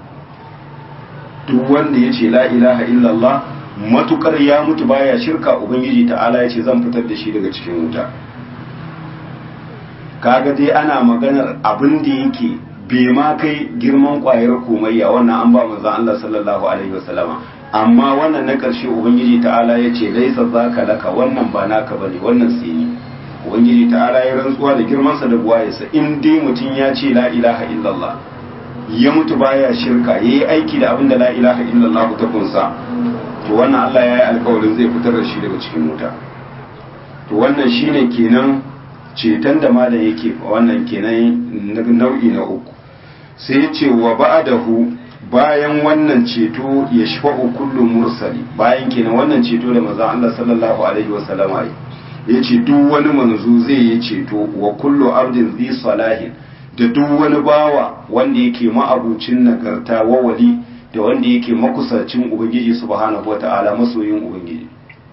duk wanda yace la ilaha illallah matukar ya mutu baya shirka ubangiji ta'ala yace zan fitar da shi daga cikin wuta kaga dai ana maganar abin da yake bai ma kai girman kwayar komayya wannan an ba manzon Allah sallallahu alaihi wasallama amma wannan na ƙarshe ubangiji ta'ala ya ce laisa zaka laka wannan ba naka bane wannan sai ni ubangiji ta'ala ya rantsuwa da girmansa da buwayarsa in dai mutum ya ce la ilaha illallah ya mutu baya shirka yayi aiki da abin da la ilaha illallah ta kunsa to wannan Allah ya yi alƙawarin zai fitar da shi daga cikin wuta to wannan shine kenan ceton da malam yake wannan kenan nau'i na uku sai ya ce wa ba'dahu bayan wannan ceto ya shafa'u kullum mursali bayan kenan wannan ceto da manzon Allah sallallahu alaihi wasallama ya ce duk wani manzo zai yi ceto wa kullu abdin zi salahin da duk wani bawa wanda yake ma'abucin nagarta wa wali da wanda yake makusacin ubangiji subhanahu wata'ala masoyin ubangiji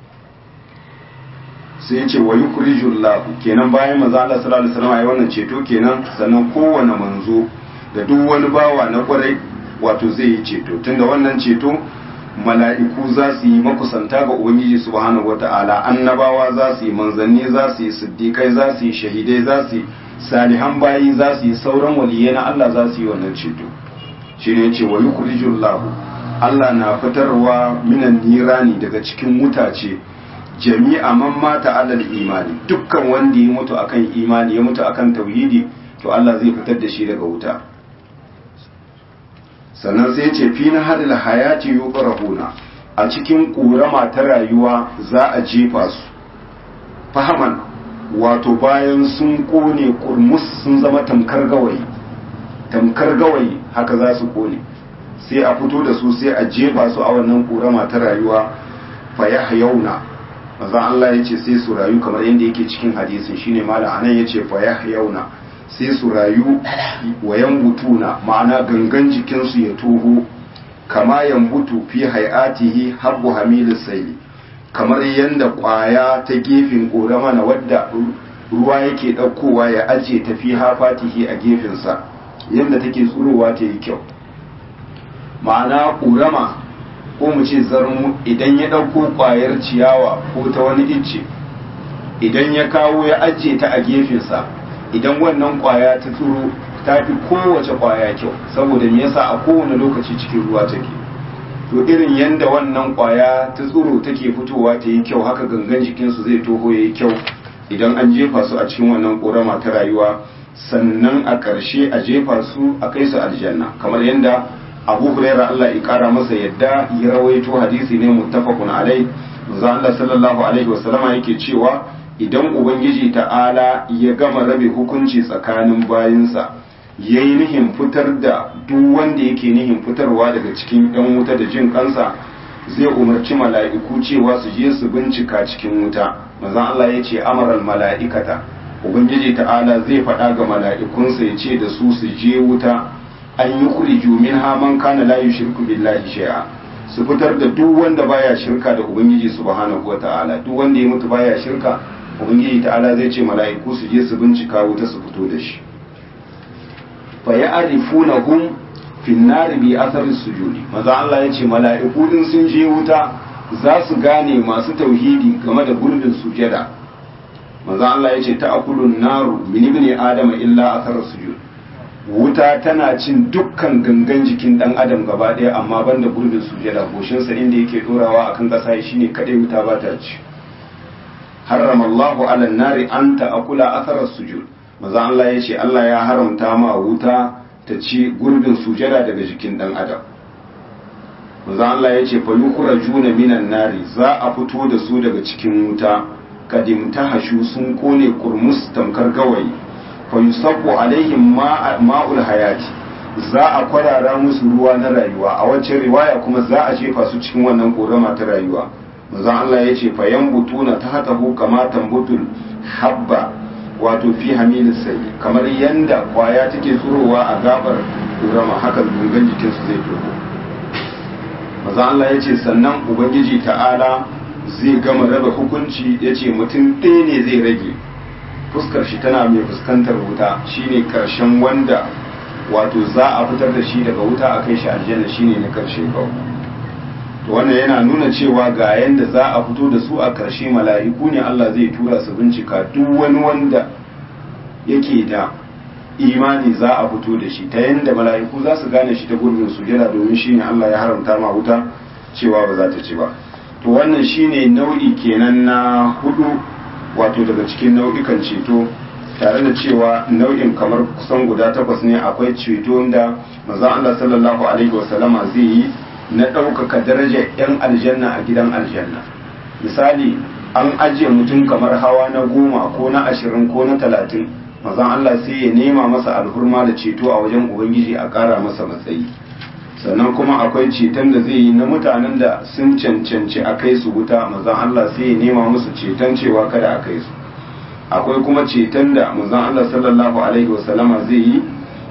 sai ya ce wa yukhrijul lahu kenan bayan manzon Allah sallallahu alaihi wasallama ya wannan ceto kenan sannan kowane manzo da duk wani bawa na kwarai wato zai yi ceto tunda wannan ceto mala'iku za su yi makusanta ga ubangiji subhanahu wata'ala annabawa za su yi manzanni za su yi siddiqai za su yi shahidai za su yi salihan bayi za su yi sauran waliyai na Allah za su yi wannan ceto shi ne ce wa yukhrijul lahu Allah na fitarwa minan nirani daga cikin mutace jami'a man mata alal imani dukkan wanda ya mutu akan imani ya mutu akan tauhidi to Allah zai fitar da shi daga wuta sannan sai ce fi na hadil hayati yuqrahuna a cikin ƙorama ta rayuwa za a jefa su fahaman wato bayan sun kone kurmus sun zama tamkar gawayi tamkar gawayi haka za su kone sai a fito da su sai a jefa su a wannan ƙorama ta rayuwa fa yahyauna manzon Allah yace sai su rayu kamar yadda yake cikin hadisin shine malam anan yace fa yahyauna sai su rayu wa yambutuna ma'ana gangan jikinsu ya toho kama yambutu fi hayatihi habbu hamilis sayli kamar yanda kwaya ta gefen korama na wadda ruwa yake daukowa ya aje ta fi hafatihi a gefensa yanda take tsurowa ta yi kyau ma'ana korama ko mu ce zarmu idan ya dauko kwayar ciyawa ko ta wani icce idan ya kawo ya aje ta a gefensa idan wannan kwaya ta tsuro ta fi kowace kwaya kyau saboda me yasa a kowane lokaci cikin ruwa take to irin yanda wannan kwaya ta tsuro take fitowa ta yi kyau haka gangan jikinsu zai toho ya yi kyau idan an jefa su a cikin wannan korama ta rayuwa sannan a ƙarshe a jefa su a kai su aljanna kamar yanda Abu Hurairah Allah ya kara masa yadda ya rawaito hadisi ne muttafaqun alai manzo Allah sallallahu alaihi wasallama yake cewa idan ubangiji ta'ala ya gama rabe hukunci tsakanin bayinsa yayi nihin fitar da duk wanda yake nihin fitarwa daga cikin yan wuta da jin kansa zai umarci mala'iku cewa su je su bincika cikin wuta manzo Allah ya ce amaral mala'ikata ubangiji ta'ala zai faɗa ga mala'ikunsa ya ce da su su je wuta an yi kuriju min haman kana la yushriku billahi shay'a su fitar da duk wanda baya shirka da ubangiji subhanahu wata'ala duk wanda ya mutu baya shirka ubangiji ta'ala zai ce mala'iku su je su bincika wuta su fito da shi fa ya'rifunahum fi an-nar bi athari sujudi maza Allah ya ce mala'iku din sun je wuta za su gane masu tauhidi game da gurbin sujada maza Allah ya ce ta'kulun naru min ibni adama illa athara sujud wuta tana cin dukkan gangan jikin dan adam gaba daya amma banda gurbin sujada goshinsa inda yake dorawa akan kasa shine kadai wuta ba ta ci harrama Allahu ala nari an ta'kula athara sujud maza Allah ya ce Allah ya haramta ma wuta ta ci gurbin sujada daga jikin dan adam maza Allah ya ce fa yukhrajuna minan nari za a fito da su daga cikin wuta kadim tahashu sun kone kurmus tamkar gawayi fa yusabbu alaihim ma'ul hayati za a kwarara musu ruwa na rayuwa a wacce riwaya kuma za a jefa su cikin wannan korama ta rayuwa manzon Allah ya ce fa yambutuna tahtahu kama tambutul habba wato fi hamilis sayyi kamar yanda kwaya take tsurowa a gabar korama haka gungan jikin su zai fito manzon Allah ya ce sannan ubangiji ta'ala zai gama raba hukunci ya ce mutum ɗaya ne zai rage fuskar shi tana mai fuskantar wuta shine karshen wanda wato za a fitar da shi daga wuta a kai shi aljanna shine na karshe kawai to wannan yana nuna cewa ga yanda za a fito da su a karshe mala'iku ne Allah zai tura su bincika duk wani wanda yake da imani za a fito da shi ta yanda mala'iku za su gane shi ta gurbin sujada domin shine Allah ya haramta ma wuta cewa ba za ta ci ba to wannan shine nau'i kenan na hudu wato daga cikin nau'ikan ceto tare da cewa nau'in kamar kusan guda takwas ne akwai ceto da manzon Allah sallallahu alaihi wasallama zai yi na ɗaukaka darajar 'yan aljanna a gidan aljanna misali an ajiye mutum kamar hawa na goma ko na ashirin ko na talatin manzon Allah sai ya nema masa alhurma da ceto a wajen ubangiji a ƙara masa matsayi sannan kuma akwai ceton da zai yi na mutanen da sun cancanci a kai su wuta manzon Allah sai ya nema musu ceton cewa kada a kai su akwai kuma ceton da manzon Allah sallallahu alaihi wasallama zai yi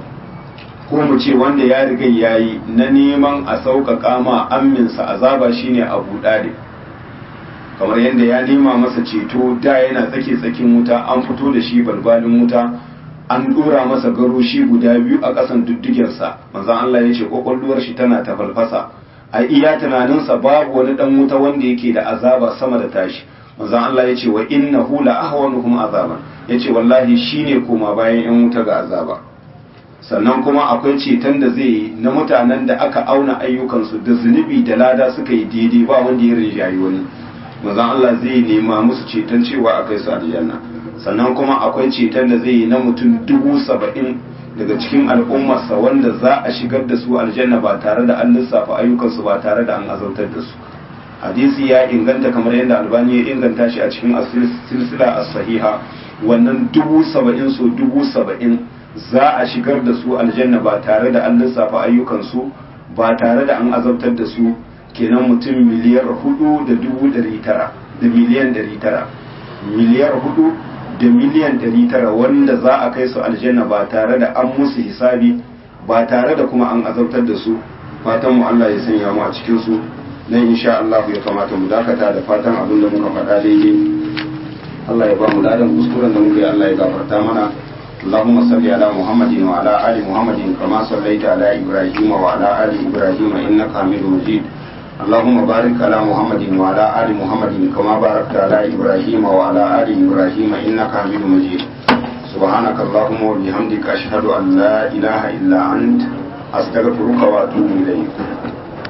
ko mu ce wanda ya riga ya yi na neman a sauƙaƙa ma amminsa azaba shine Abu Dalib kamar yadda ya nema masa ceto da yana tsake tsakin wuta an fito da shi balbalin wuta an dora masa garoshi guda biyu a ƙasan duddugensa manzon Allah ya ce kwakwalwar shi tana ta falfasa a iya tunaninsa babu wani dan wuta wanda yake da azaba sama da tashi manzon Allah ya ce wa innahu la ahwanuhum azaban ya ce wallahi shine koma bayan yan wuta ga azaba sannan kuma akwai ceton da zai yi na mutanen da aka auna ayyukansu da zunubi da lada suka yi daidai ba wanda ya rinjayi wani manzon Allah zai nema musu ceton cewa a kai su aljanna sannan kuma akwai ceton da zai yi na mutum dubu saba'in daga cikin al'ummarsa wanda za a shigar da su aljanna ba tare da an lissafa ayyukansu ba tare da an azautar da su hadisi ya inganta kamar yadda albani ya inganta shi a cikin silsila as-sahiha wannan dubu saba'in so dubu saba'in za a shigar da su aljanna ba tare da an lissafa ayyukansu ba tare da an azabtar da su kenan mutum miliyar hudu da dubu dari tara da miliyan dari tara miliyar hudu da miliyan dari tara wanda za a kai su aljanna ba tare da an musu hisabi ba tare da kuma an azabtar da su fatan mu Allah ya sanya mu a cikin su dan insha Allah ya kamata mu dakata da fatan abin da muka faɗa daidai Allah ya ba mu ladan kuskuren da muka yi Allah ya gafarta mana اللهم صل على محمد وعلى آل محمد كما صليت على إبراهيم وعلى آل إبراهيم إنك حميد مجيد اللهم بارك على محمد وعلى آل محمد كما باركت على إبراهيم وعلى آل إبراهيم إنك حميد مجيد سبحانك اللهم وبحمدك أشهد أن لا إله إلا أنت أستغفرك وأتوب إليك